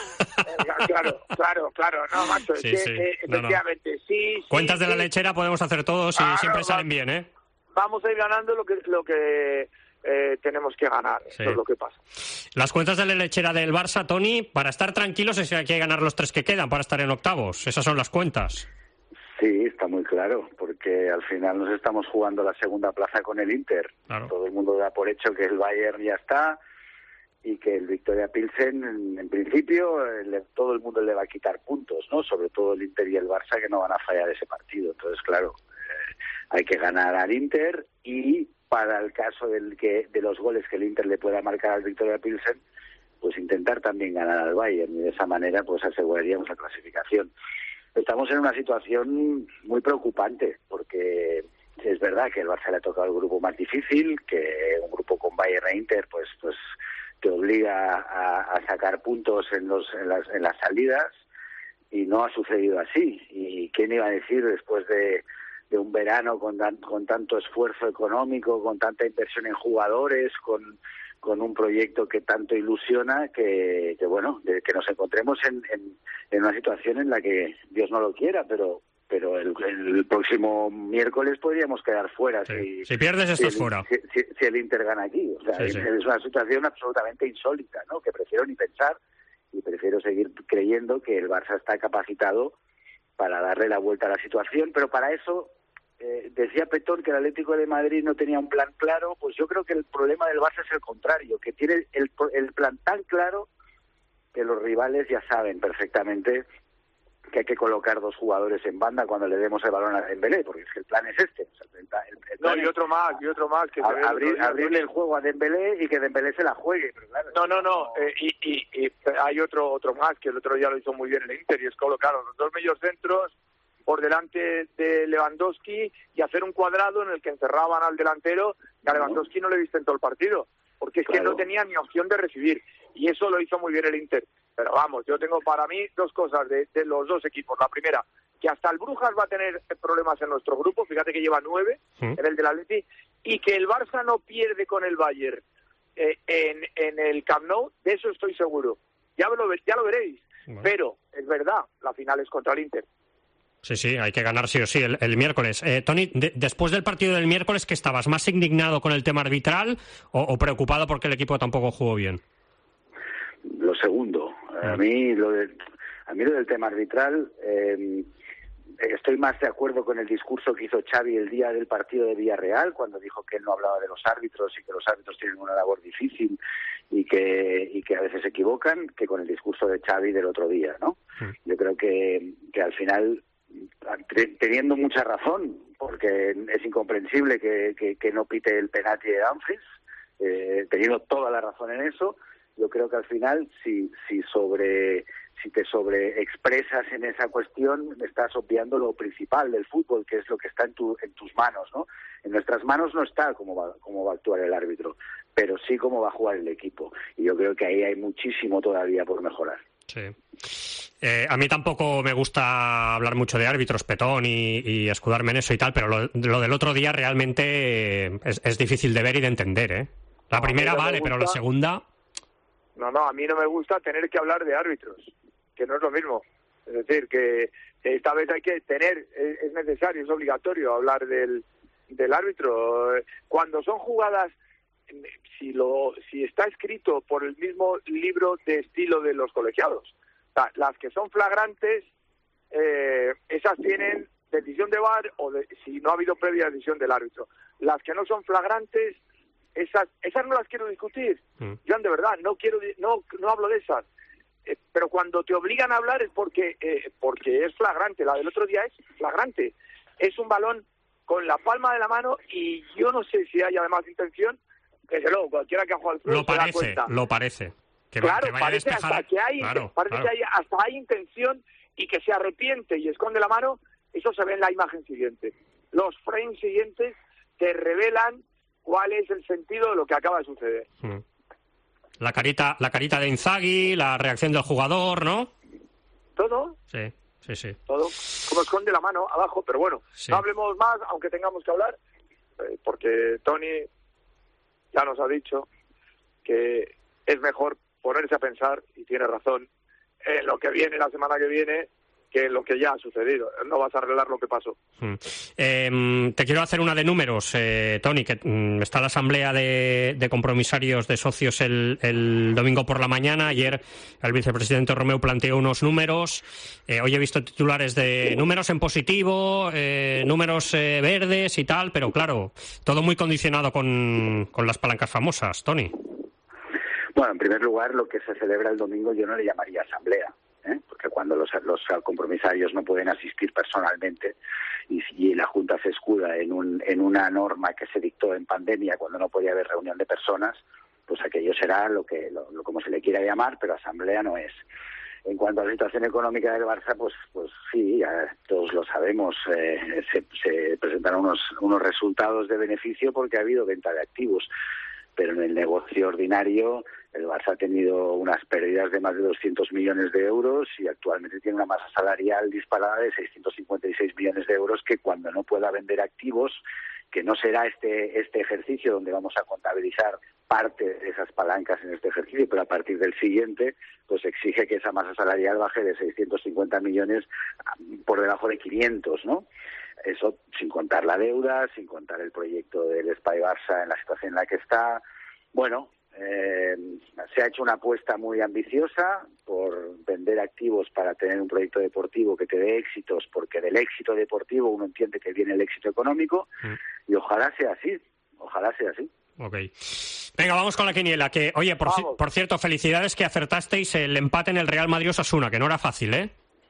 Claro, no, macho, es que efectivamente, sí. Cuentas de la lechera podemos hacer todos y siempre salen bien, ¿eh? Vamos a ir ganando lo que tenemos que ganar, eso es lo que pasa. Las cuentas de la lechera del Barça, Tony, para estar tranquilos es que hay que ganar los 3 que quedan para estar en octavos. Esas son las cuentas. Sí, está muy claro, porque al final nos estamos jugando la segunda plaza con el Inter. Claro. Todo el mundo da por hecho que el Bayern ya está y que el Victoria Pilsen, en principio, todo el mundo le va a quitar puntos, ¿no? Sobre todo el Inter y el Barça, que no van a fallar ese partido. Entonces, claro, hay que ganar al Inter, y para el caso de los goles que el Inter le pueda marcar al Victoria Pilsen, pues intentar también ganar al Bayern, y de esa manera pues aseguraríamos la clasificación. Estamos en una situación muy preocupante, porque es verdad que el Barça le ha tocado el grupo más difícil, que un grupo con Bayern e Inter pues te obliga a sacar puntos en las salidas, y no ha sucedido así. ¿Y quién iba a decir después de un verano con tanto esfuerzo económico, con tanta inversión en jugadores, con un proyecto que tanto ilusiona, que nos encontremos en una situación en la que Dios no lo quiera, pero el próximo miércoles podríamos quedar fuera. Si pierdes, estás fuera. Si el Inter gana aquí. O sea, es una situación absolutamente insólita, ¿no? Que prefiero ni pensar, y prefiero seguir creyendo que el Barça está capacitado para darle la vuelta a la situación, pero para eso decía Petón que el Atlético de Madrid no tenía un plan claro. Pues yo creo que el problema del Barça es el contrario, que tiene el plan tan claro que los rivales ya saben perfectamente que hay que colocar 2 jugadores en banda cuando le demos el balón a Dembélé, porque es que el plan es este. O sea, el plan y otro más. Que abrirle el juego a Dembélé y que Dembélé se la juegue. Pero claro, no. Y hay otro más, que el otro día lo hizo muy bien el Inter, y es colocar los 2 mediocentros por delante de Lewandowski y hacer un cuadrado en el que encerraban al delantero, que a Lewandowski no le viste en todo el partido, porque es que no tenía ni opción de recibir, y eso lo hizo muy bien el Inter. Pero vamos, yo tengo para mí 2 cosas de los 2 equipos. La primera, que hasta el Brujas va a tener problemas en nuestro grupo, fíjate que lleva 9 en el del Atleti, y que el Barça no pierde con el Bayern en el Camp Nou, de eso estoy seguro. Ya lo veréis, pero es verdad, la final es contra el Inter. Sí, hay que ganar sí o sí el miércoles. Toni, después del partido del miércoles, ¿qué estabas? ¿Más indignado con el tema arbitral o preocupado porque el equipo tampoco jugó bien? Lo segundo. A mí lo del tema arbitral, estoy más de acuerdo con el discurso que hizo Xavi el día del partido de Villarreal, cuando dijo que él no hablaba de los árbitros y que los árbitros tienen una labor difícil y que a veces se equivocan, que con el discurso de Xavi del otro día, ¿no? Yo creo que al final, teniendo mucha razón, porque es incomprensible que no pite el penalti de Dumfries, teniendo toda la razón en eso, yo creo que al final, si te sobreexpresas en esa cuestión, estás obviando lo principal del fútbol, que es lo que está en tus manos, ¿no? En nuestras manos no está cómo va a actuar el árbitro, pero sí cómo va a jugar el equipo. Y yo creo que ahí hay muchísimo todavía por mejorar. Sí. A mí tampoco me gusta hablar mucho de árbitros, Petón, y escudarme en eso y tal, pero lo del otro día realmente es difícil de ver y de entender, ¿eh? La primera vale, pero la segunda... No, a mí no me gusta tener que hablar de árbitros, que no es lo mismo. Es decir, que esta vez hay que es necesario, es obligatorio hablar del árbitro. Cuando son jugadas, si está escrito por el mismo libro de estilo de los colegiados, o sea, las que son flagrantes, esas tienen decisión de VAR si no ha habido previa decisión del árbitro. Las que no son flagrantes, esas no las quiero discutir. Yo de verdad no hablo de esas. Pero cuando te obligan a hablar es porque es flagrante. La del otro día es flagrante. Es un balón con la palma de la mano y yo no sé si hay además intención. Desde luego, cualquiera que ha jugado al fútbol se da cuenta. Lo parece. Claro, parece hasta que hay intención y que se arrepiente y esconde la mano. Eso se ve en la imagen siguiente. Los frames siguientes te revelan cuál es el sentido de lo que acaba de suceder. La carita de Inzaghi, la reacción del jugador, ¿no? Todo. Sí. Todo. Como esconde la mano abajo, pero bueno, no hablemos más, aunque tengamos que hablar, porque Toni ya nos ha dicho que es mejor ponerse a pensar, y tiene razón, en lo que viene la semana que viene, que en lo que ya ha sucedido. No vas a arreglar lo que pasó. Te quiero hacer una de números, Toni, que está la asamblea de compromisarios de socios el domingo por la mañana. Ayer el vicepresidente Romeu planteó unos números. Hoy he visto titulares de números en positivo, números verdes y tal, pero claro, todo muy condicionado con las palancas famosas, Toni. Bueno, en primer lugar, lo que se celebra el domingo yo no le llamaría asamblea. Porque cuando los compromisarios no pueden asistir personalmente y la Junta se escuda en una norma que se dictó en pandemia cuando no podía haber reunión de personas, pues aquello será lo como se le quiera llamar, pero asamblea no es. En cuanto a la situación económica del Barça, pues sí, ya todos lo sabemos, se presentaron unos resultados de beneficio porque ha habido venta de activos, pero en el negocio ordinario el Barça ha tenido unas pérdidas de más de 200 millones de euros y actualmente tiene una masa salarial disparada de 656 millones de euros que cuando no pueda vender activos, que no será este ejercicio donde vamos a contabilizar parte de esas palancas en este ejercicio, pero a partir del siguiente, pues exige que esa masa salarial baje de 650 millones por debajo de 500, ¿no? Eso sin contar la deuda, sin contar el proyecto del Espai Barça en la situación en la que está. Bueno, se ha hecho una apuesta muy ambiciosa por vender activos para tener un proyecto deportivo que te dé éxitos, porque del éxito deportivo uno entiende que viene el éxito económico, y ojalá sea así. Ok. Venga, vamos con la quiniela. Que, oye, por cierto, felicidades que acertasteis el empate en el Real Madrid-Osasuna, que no era fácil, ¿eh?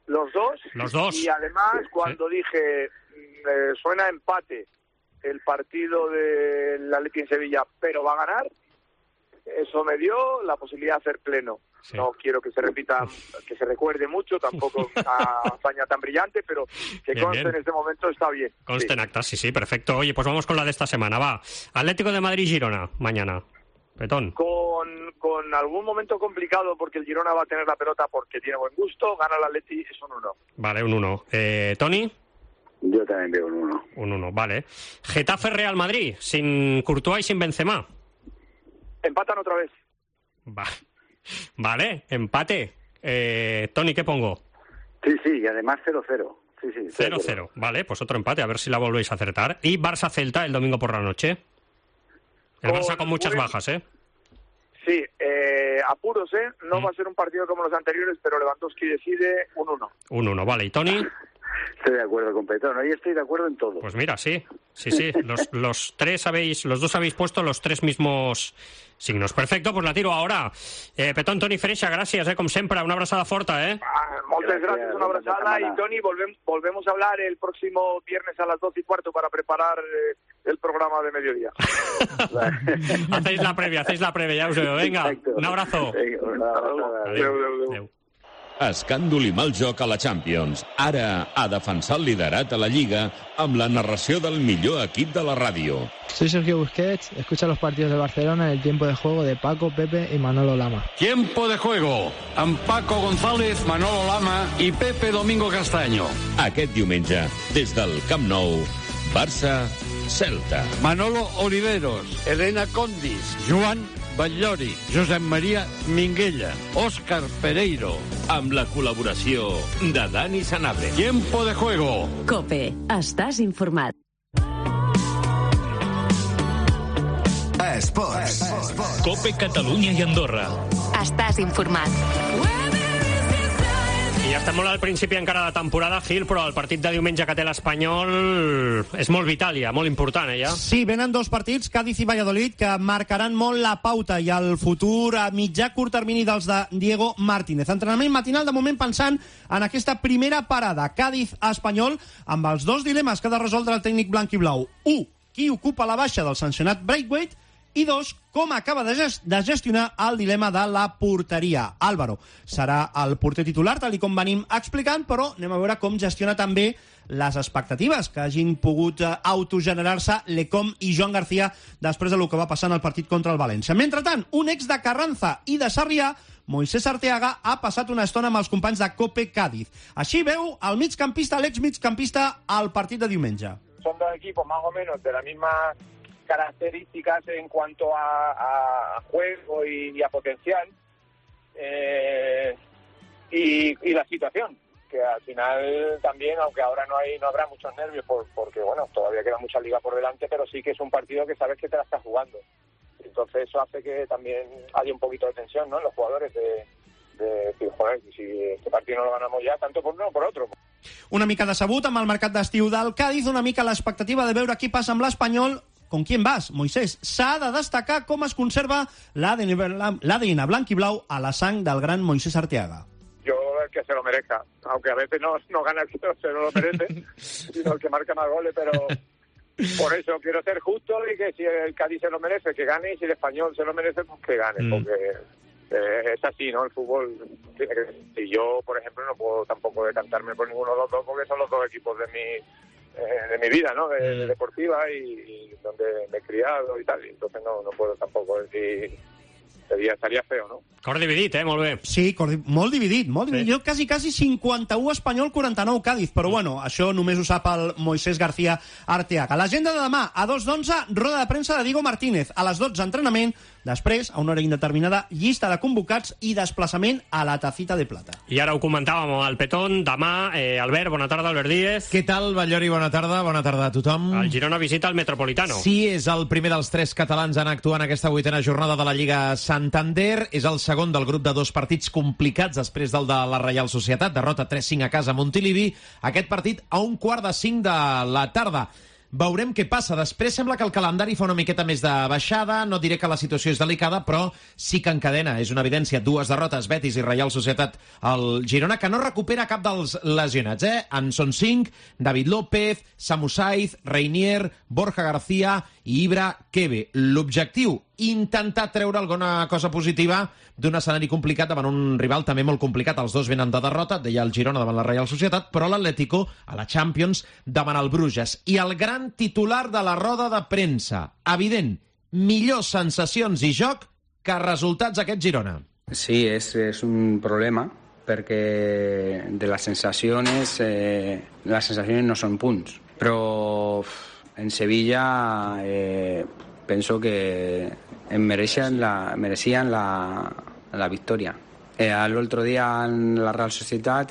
Los dos. Los dos. Y además, cuando dije, suena empate el partido del Atleti en Sevilla, pero va a ganar, eso me dio la posibilidad de hacer pleno. Sí. No quiero que se repita, que se recuerde mucho, tampoco a hazaña tan brillante, pero que bien, conste bien. En este momento está bien. Conste en actas, sí, perfecto. Oye, pues vamos con la de esta semana, va. Atlético de Madrid-Girona, mañana. Petón. Con algún momento complicado, porque el Girona va a tener la pelota porque tiene buen gusto, gana el Atleti, es un 1. Vale, un 1. ¿Toni? Yo también veo un 1. Un 1, vale. Getafe-Real Madrid, sin Courtois y sin Benzema. Empatan otra vez. Vale, empate. Toni, ¿qué pongo? Sí, y además 0-0. Sí, 0-0. Vale, pues otro empate, a ver si la volvéis a acertar. Y Barça-Celta el domingo por la noche. El Barça con muchas bajas, ¿eh? Sí, apuros, ¿eh? No va a ser un partido como los anteriores, pero Lewandowski decide un 1. Un 1, vale. ¿Y Toni? Estoy de acuerdo con Petón, hoy estoy de acuerdo en todo. Pues mira, sí. Los dos habéis puesto los tres mismos signos. Perfecto, pues la tiro ahora. Petón, Toni Freixa, gràcies, com sempre. Una abraçada forta, eh? Moltes gràcies, una abraçada. Y Toni, volvemos a hablar el próximo viernes a las 12:15 para preparar el programa de mediodía. Hacéis la previa, ya us veo. Venga, un abrazo. Adéu. Escàndol i mal joc a la Champions. Ara ha defensat el liderat a la Lliga amb la narració del millor equip de la ràdio. Soy Sergio Busquets, escucha los partidos de Barcelona en el tiempo de juego de Paco, Pepe y Manolo Lama. Tiempo de juego amb Paco González, Manolo Lama i Pepe Domingo Castaño. Aquest diumenge, des del Camp Nou, Barça-Celta. Manolo Oliveros, Elena Condis, Joan Batllori, Josep Maria Minguella, Òscar Pereiro. Amb la col·laboració de Dani Sanabria. Tiempo de juego. COPE. Estàs informat. Esports. COPE Catalunya i Andorra. Estàs informat. I ja estem molt al principi encara de temporada, Gil, però el partit de diumenge que té l'Espanyol és molt vital ja, molt important, ja. Sí, venen dos partits, Cádiz i Valladolid, que marcaran molt la pauta i el futur a mitjà-curt termini dels de Diego Martínez. Entrenament matinal, de moment, pensant en aquesta primera parada, Cádiz-Espanyol, amb els dos dilemes que ha de resoldre el tècnic blanc i blau. 1. Qui ocupa la baixa del sancionat Braithwaite? I 2, com acaba de gestionar el dilema de la porteria. Álvaro serà el porter titular, tal com venim explicant, però anem a veure com gestiona també les expectatives que hagin pogut autogenerar-se Lecom i Joan García després del que va passar en el partit contra el València. Mentrestant, un ex de Carranza i de Sarrià, Moisés Arteaga, ha passat una estona amb els companys de COPE Cádiz. Així veu el migcampista, l'ex-migcampista, al partit de diumenge. Son dos equipos más o menos de la misma características en cuanto a juego y a potencial y la situación, que al final también, aunque ahora no habrá muchos nervios porque bueno, todavía queda mucha liga por delante, pero sí que es un partido que sabes que te la estás jugando. Entonces eso hace que también haya un poquito de tensión, ¿no?, en los jugadores de decir, joder, si este partido no lo ganamos ya, tanto por uno o por otro. Una mica decebut amb el mercat d'estiu del Cádiz, una mica l'expectativa de veure qui passa amb l'Espanyol. ¿Con quién vas, Moisés? S'ha de destacar com es conserva l'ADN blanc i blau a la sang del gran Moisés Arteaga. Yo el que se lo merezca, aunque a veces no gana el que se no lo merece, sino el que marca más goles, pero por eso quiero ser justo y que si el Cádiz se lo merece, que gane, y si el Español se lo merece, pues que gane, porque es así, ¿no? El fútbol tiene que... Y yo, por ejemplo, no puedo tampoco decantarme por ninguno de los dos, porque son los dos equipos de mi vida, ¿no? De deportiva y donde me he criado y tal, y entonces no puedo tampoco decir... Estaria feo, no? Cor dividit, molt bé. Sí, molt dividit. Sí. Jo quasi 51 Espanyol, 49 Cádiz, però bueno, això només ho sap el Moisés García Arteaga. L'agenda de demà, a 2:11, roda de premsa de Diego Martínez. A les 12, entrenament. Després, a una hora indeterminada, llista de convocats i desplaçament a la Tacita de Plata. I ara ho comentàvem amb el Petón. Demà, Albert, bona tarda, Albert Díez. Què tal, Batllori? Bona tarda a tothom. El Girona visita el Metropolitano. Sí, és el primer dels 3 catalans en actuar en aquesta 8ª jornada de la Lliga Santander. És el segon del grup de 2 partits complicats després del de la Reial Societat. Derrota 3-5 a casa a Montilivi. Aquest partit a 4:45 de la tarda. Veurem què passa. Després sembla que el calendari fa una miqueta més de baixada. No diré que la situació és delicada, però sí que encadena. És una evidència. 2 derrotes, Betis i Reial Societat al Girona, que no recupera cap dels lesionats. En són 5, David López, Samu Saiz, Reinier, Borja García i Ibra Kebe. L'objectiu, intentar treure alguna cosa positiva d'un escenari complicat davant un rival també molt complicat. Els dos venen de derrota, deia el Girona davant la Reial Societat, però l'Atlético a la Champions davant el Bruges. I el gran titular de la roda de premsa, evident, millors sensacions i joc que resultats aquest Girona. Sí, es un problema perquè de las sensaciones no son punts, però en Sevilla penso que merecían la victoria. El otro día en la Real Sociedad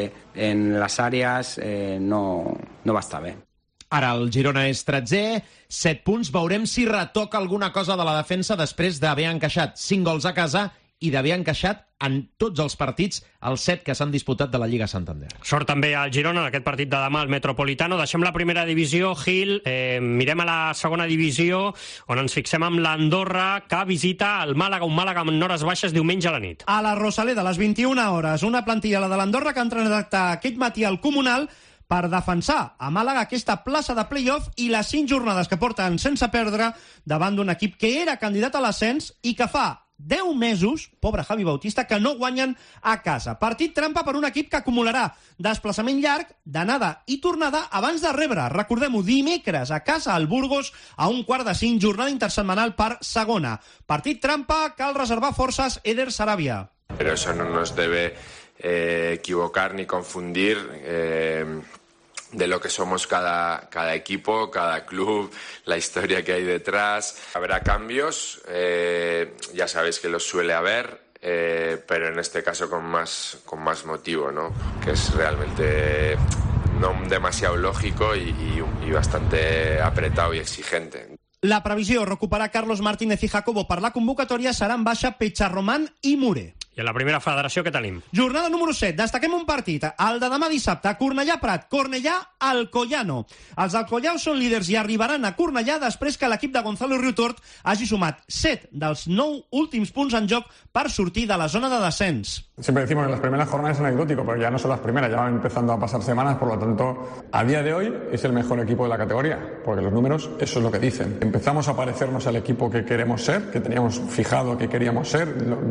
en las áreas no va estar bé. Ara el Girona és 13è, 7 punts. Veurem si retoca alguna cosa de la defensa després d'haver encaixat 5 gols a casa i d'haver encaixat en tots els partits, els 7 que s'han disputat de la Lliga Santander. Sort també al Girona en aquest partit de demà al Metropolitano. Deixem la primera divisió, Gil. Mirem a la segona divisió, on ens fixem amb l'Andorra, que visita el Màlaga, un Màlaga amb hores baixes diumenge a la nit. A la Rosaleda, a les 21 hores, una plantilla, la de l'Andorra, que ha entrenat aquest matí al Comunal per defensar a Màlaga aquesta plaça de play-off i les 5 jornades que porten sense perdre davant d'un equip que era candidat a l'ascens i que fa 10 mesos, pobre Javi Bautista, que no guanyen a casa. Partit trampa per un equip que acumularà desplaçament llarg, d'anada i tornada abans de rebre, recordem-ho, dimecres a casa al Burgos a 4:45, jornada intersetmanal per segona. Partit trampa, cal reservar forces, Eder Sarabia. Pero eso no nos debe equivocar ni confundir de lo que somos cada equipo, cada club, la historia que hay detrás. Habrá cambios, ya sabéis que los suele haber, pero en este caso con más motivo, ¿no? Que es realmente no demasiado lógico y bastante apretado y exigente. La previsió, recuperar Carlos Martínez i Jacobo per la convocatòria, seran baixa Pecharroman i Mure. I a la primera federació què tenim? Jornada número 7. Destaquem un partit. El de demà dissabte. Cornellà-Prat. Cornellà-Alcoyano. Els alcoyanos són líders i arribaran a Cornellà després que l'equip de Gonzalo Riutort hagi sumat 7 dels 9 últims punts en joc per sortir de la zona de descens. Siempre decimos que las primeras jornadas es anecdótico, pero ya no son las primeras, ya van empezando a pasar semanas, por lo tanto, a día de hoy es el mejor equipo de la categoría, porque los números eso es lo que dicen. Empezamos a parecernos al equipo que queremos ser, que teníamos fijado que queríamos ser,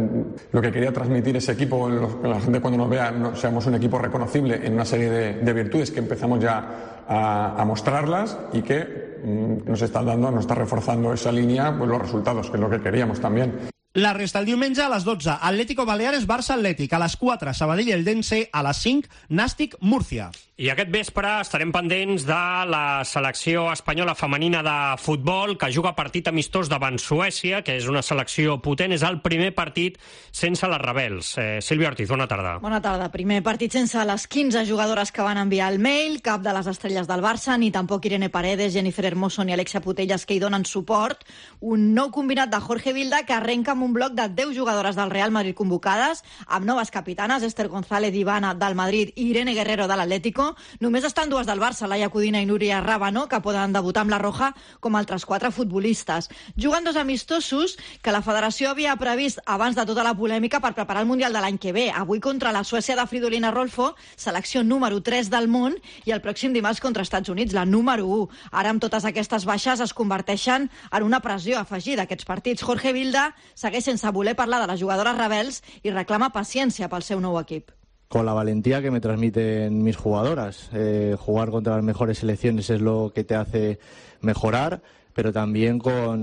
lo que quería transmitir ese equipo, que la gente cuando nos vea seamos un equipo reconocible en una serie de virtudes que empezamos ya a mostrarlas y que nos está reforzando esa línea, pues los resultados, que es lo que queríamos también. La resta el diumenge a les 12, Atlético Baleares, Barça Atlètic. A les 4, Sabadell Eldense. A les 5, Nàstic Múrcia. I aquest vespre estarem pendents de la selecció espanyola femenina de futbol, que juga partit amistós davant Suècia, que és una selecció potent. És el primer partit sense les rebels. Sílvia Ortiz, bona tarda. Bona tarda. Primer partit sense les 15 jugadores que van enviar el mail, cap de les estrelles del Barça, ni tampoc Irene Paredes, Jennifer Hermoso ni Alexia Putellas, que hi donen suport. Un nou combinat de Jorge Vilda, que arrenca amb un bloc de 10 jugadores del Real Madrid convocades, amb noves capitanes, Esther González Ivana del Madrid i Irene Guerrero de l'Atlético. Només estan 2 del Barça, Laia Codina i Núria Rábano, que poden debutar amb la Roja, com altres 4 futbolistes. Juguen 2 amistosos que la federació havia previst abans de tota la polèmica per preparar el Mundial de l'any que ve. Avui contra la Suècia de Fridolina Rolfo, selecció número 3 del món, i el pròxim dimarts contra Estats Units, la número 1. Ara, amb totes aquestes baixes, es converteixen en una pressió afegida d'aquests partits. Jorge Vilda segueix sense voler parlar de les jugadores rebels i reclama paciència pel seu nou equip. Con la valentía que me transmiten mis jugadoras. Jugar contra las mejores selecciones es lo que te hace mejorar, pero también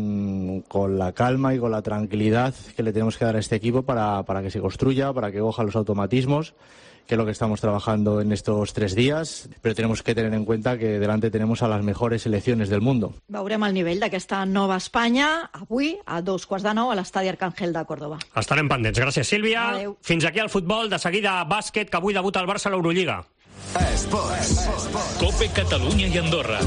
con la calma y con la tranquilidad que le tenemos que dar a este equipo para que se construya, para que coja los automatismos, que es lo que estamos trabajando en estos 3 días, però tenemos que tener en cuenta que delante tenemos a las mejores selecciones del mundo. Veurem el nivell d'aquesta nova Espanya avui a 2:15 a l'estadi Arcángel de Córdoba. Estarem pendents. Gràcies, Sílvia. Adéu. Fins aquí el futbol. De seguida, bàsquet, que avui debuta el Barça a l'Eurolliga. Esports. Cope Catalunya i Andorra.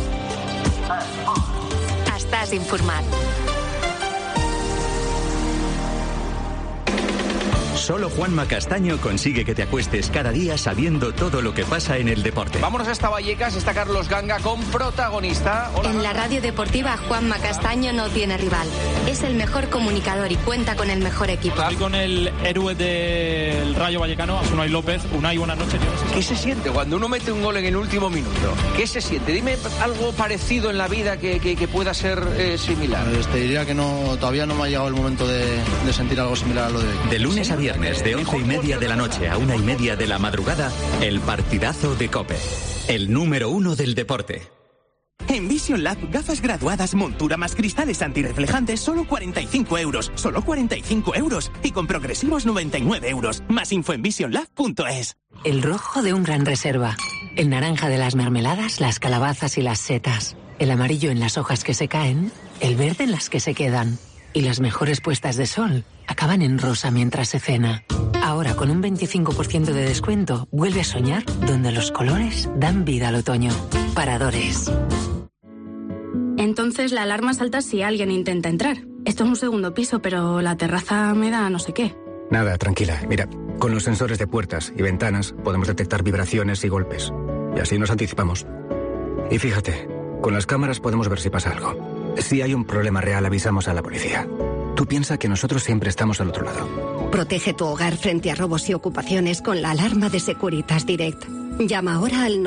Estàs informat. Solo Juanma Castaño consigue que te acuestes cada día sabiendo todo lo que pasa en el deporte. Vámonos hasta Vallecas, está Carlos Ganga con protagonista. Hola. En la radio deportiva, Juanma Castaño no tiene rival. Es el mejor comunicador y cuenta con el mejor equipo. Estoy con el héroe del Rayo Vallecano, Unai López. Unai, buenas noches. ¿Qué se siente cuando uno mete un gol en el último minuto? ¿Qué se siente? Dime algo parecido en la vida que pueda ser similar. Te diría que todavía no me ha llegado el momento de sentir algo similar a lo de hoy. De lunes a viernes, de 11:30 de la noche a 1:30 de la madrugada, el partidazo de COPE. El número 1 del deporte. En Vision Lab, gafas graduadas, montura más cristales antirreflejantes, solo 45 euros. Solo 45 euros. Y con progresivos 99 euros. Más info en visionlab.es. El rojo de un Gran Reserva. El naranja de las mermeladas, las calabazas y las setas. El amarillo en las hojas que se caen. El verde en las que se quedan. Y las mejores puestas de sol acaban en rosa mientras se cena. Ahora, con un 25% de descuento, vuelve a soñar donde los colores dan vida al otoño. Paradores. Entonces la alarma salta si alguien intenta entrar. Esto es un segundo piso, pero la terraza me da no sé qué. Nada, tranquila. Mira, con los sensores de puertas y ventanas podemos detectar vibraciones y golpes. Y así nos anticipamos. Y fíjate, con las cámaras podemos ver si pasa algo. Si hay un problema real, avisamos a la policía. Tú piensa que nosotros siempre estamos al otro lado. Protege tu hogar frente a robos y ocupaciones con la alarma de Securitas Direct. Llama ahora al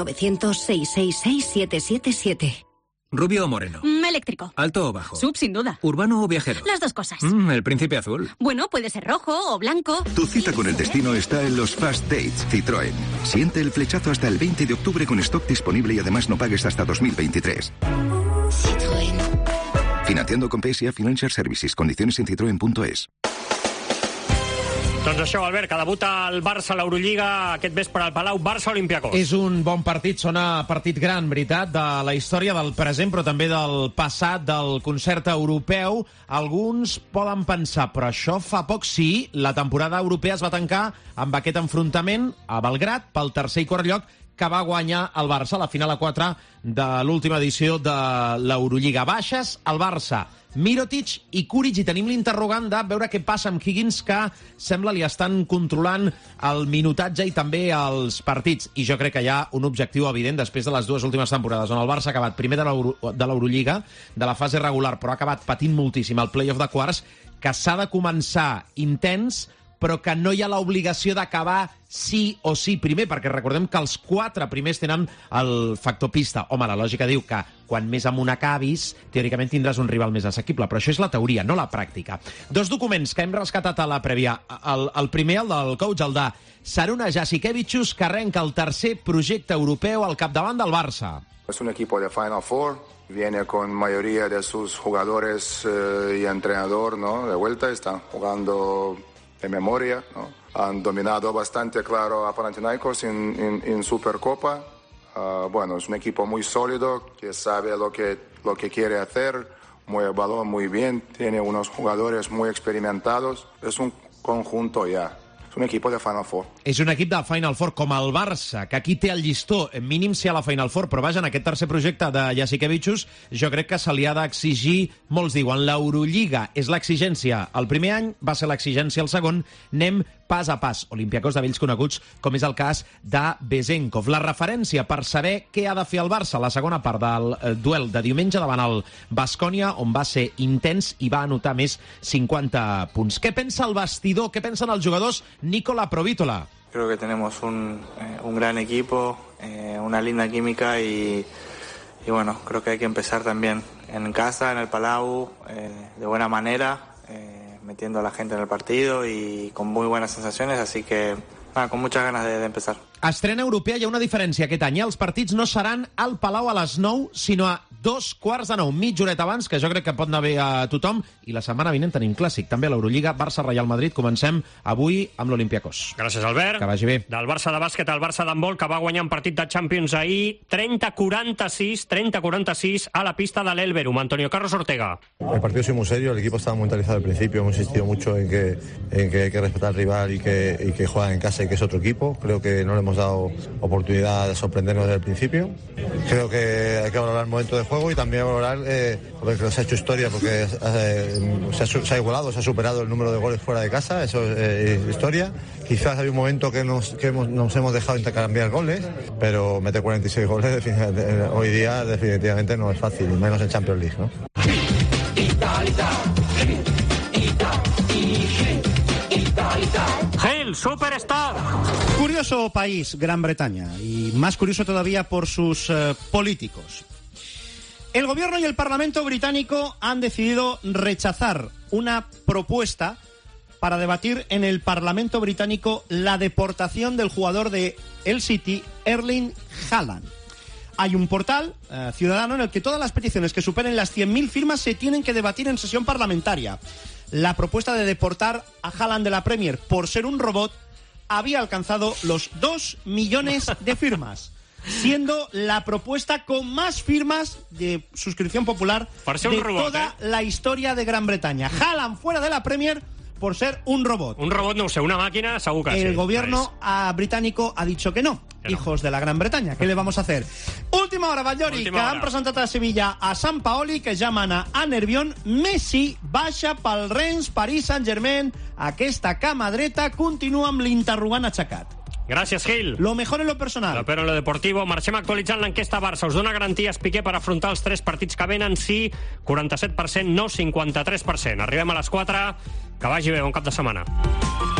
900-666-777. ¿Rubio o moreno? Eléctrico. ¿Alto o bajo? Sub, sin duda. ¿Urbano o viajero? Las dos cosas. El príncipe azul. Bueno, puede ser rojo o blanco. Tu cita con el destino está en los Fast Dates Citroën. Siente el flechazo hasta el 20 de octubre con stock disponible y además no pagues hasta 2023. Citroën. Financiando con PSA Financial Services. Condiciones en citroen.es. Doncs això, Albert, que debuta el Barça a l'Eurolliga aquest vespre al Palau, Barça-Olympiacos. És un bon partit, sona partit gran, veritat, de la història del present, però també del passat, del concert europeu. Alguns poden pensar, però això fa poc sí, la temporada europea es va tancar amb aquest enfrontament a Belgrat pel tercer i quart lloc que va guanyar el Barça a la final a 4 de l'última edició de l'Eurolliga. Baixes, el Barça, Mirotic i Kuric, i tenim l'interrogant de veure què passa amb Higgins, que sembla li estan controlant el minutatge i també els partits. I jo crec que hi ha un objectiu evident després de les dues últimes temporades, on el Barça ha acabat primer de l'Eurolliga, de la fase regular, però ha acabat patint moltíssim el play-off de quarts, que s'ha de començar intens, però que no hi ha l'obligació d'acabar sí o sí primer, perquè recordem que els 4 primers tenen el factor pista. Home, la lògica diu que quan més amunt acabis, teòricament tindràs un rival més assequible, però això és la teoria, no la pràctica. Dos documents que hem rescatat a la prèvia. El primer, el del coach, el de Šarūnas Jasikevičius, que arrenca el tercer projecte europeu al capdavant del Barça. Es un equipo de Final Four, viene con mayoría de sus jugadores y entrenador, ¿no? De vuelta, están jugando de memoria, ¿no? Han dominado bastante, claro, a Panathinaikos en Supercopa. Bueno, es un equipo muy sólido, que sabe lo que quiere hacer, mueve el balón muy bien, tiene unos jugadores muy experimentados. Es un conjunto ya. És un equip de Final Four. És un equip de Final Four, com el Barça, que aquí té el llistó mínim si a la Final Four, però vaja, en aquest tercer projecte de Jasikevičius jo crec que se li ha d'exigir, molts diuen, l'Eurolliga és l'exigència el primer any, va ser l'exigència el segon, anem pas a pas. Olympiacos de vells coneguts, com és el cas de Vezenkov. La referència per saber què ha de fer el Barça, la segona part del duel de diumenge davant el Baskonia, on va ser intens i va anotar més 50 punts. Què pensa el vestidor? Què pensen els jugadors? Nikola Provítola. Creo que tenemos un gran equipo, una linda química y bueno, creo que hay que empezar también en casa, en el Palau, de buena manera, metiendo a la gente en el partido y con muy buenas sensaciones, así que con muchas ganas de empezar. Estrena europea, hi ha una diferència aquest any. Els partits no seran al Palau a les 9, sinó a 9:15, mitja horeta abans, que jo crec que pot anar bé a tothom. I la setmana vinent tenim clàssic, també a l'Eurolliga, Barça-Real Madrid. Comencem avui amb l'Olympiacos. Gràcies, Albert. Que vagi bé. Del Barça de bàsquet al Barça d'handbol, que va guanyar un partit de Champions ahir, 30-46 a la pista de l'Elverum. Antonio Carlos Ortega. El partido ha sido muy serio, el equipo estaba muy mentalizado al principio, hemos insistido mucho en que hay que respetar al rival y que juega en casa y que es otro equipo. Creo que no le hemos dado oportunidad de sorprendernos desde el principio. Creo que hay que valorar el momento de juego y también valorar porque se ha hecho historia, porque se ha igualado, se ha superado el número de goles fuera de casa, eso es historia. Quizás hay un momento que nos hemos dejado intercambiar goles, pero meter 46 goles hoy día definitivamente no es fácil, y menos en Champions League, ¿no? Gil, Superstar. Curioso país, Gran Bretaña, y más curioso todavía por sus políticos. El gobierno y el Parlamento británico han decidido rechazar una propuesta para debatir en el Parlamento británico la deportación del jugador de el City, Erling Haaland. Hay un portal ciudadano en el que todas las peticiones que superen las 100.000 firmas se tienen que debatir en sesión parlamentaria. La propuesta de deportar a Haaland de la Premier por ser un robot había alcanzado los 2 millones de firmas, siendo la propuesta con más firmas de suscripción popular de robot, toda la historia de Gran Bretaña. Haaland fuera de la Premier por ser un robot. Un robot, no sé, una máquina, segur que sí. El gobierno británico ha dicho que no. Hijos de la Gran Bretaña, què le vamos a hacer? Última hora, Batllori, que han presentat a Sevilla a Sant Paoli, que ja mana a Nervión. Messi baixa pel Rennes, Paris Saint-Germain. Aquesta cama dreta continua amb l'interrogant aixecat. Gràcies, Gil. Lo mejor en lo personal. Lo peor en lo deportivo. Marxem actualitzant l'enquesta Barça. Us dona garanties Piqué per afrontar els 3 partits que venen? Sí, 47%, no 53%. Arribem a les 4. Que vagi bé, bon cap de setmana.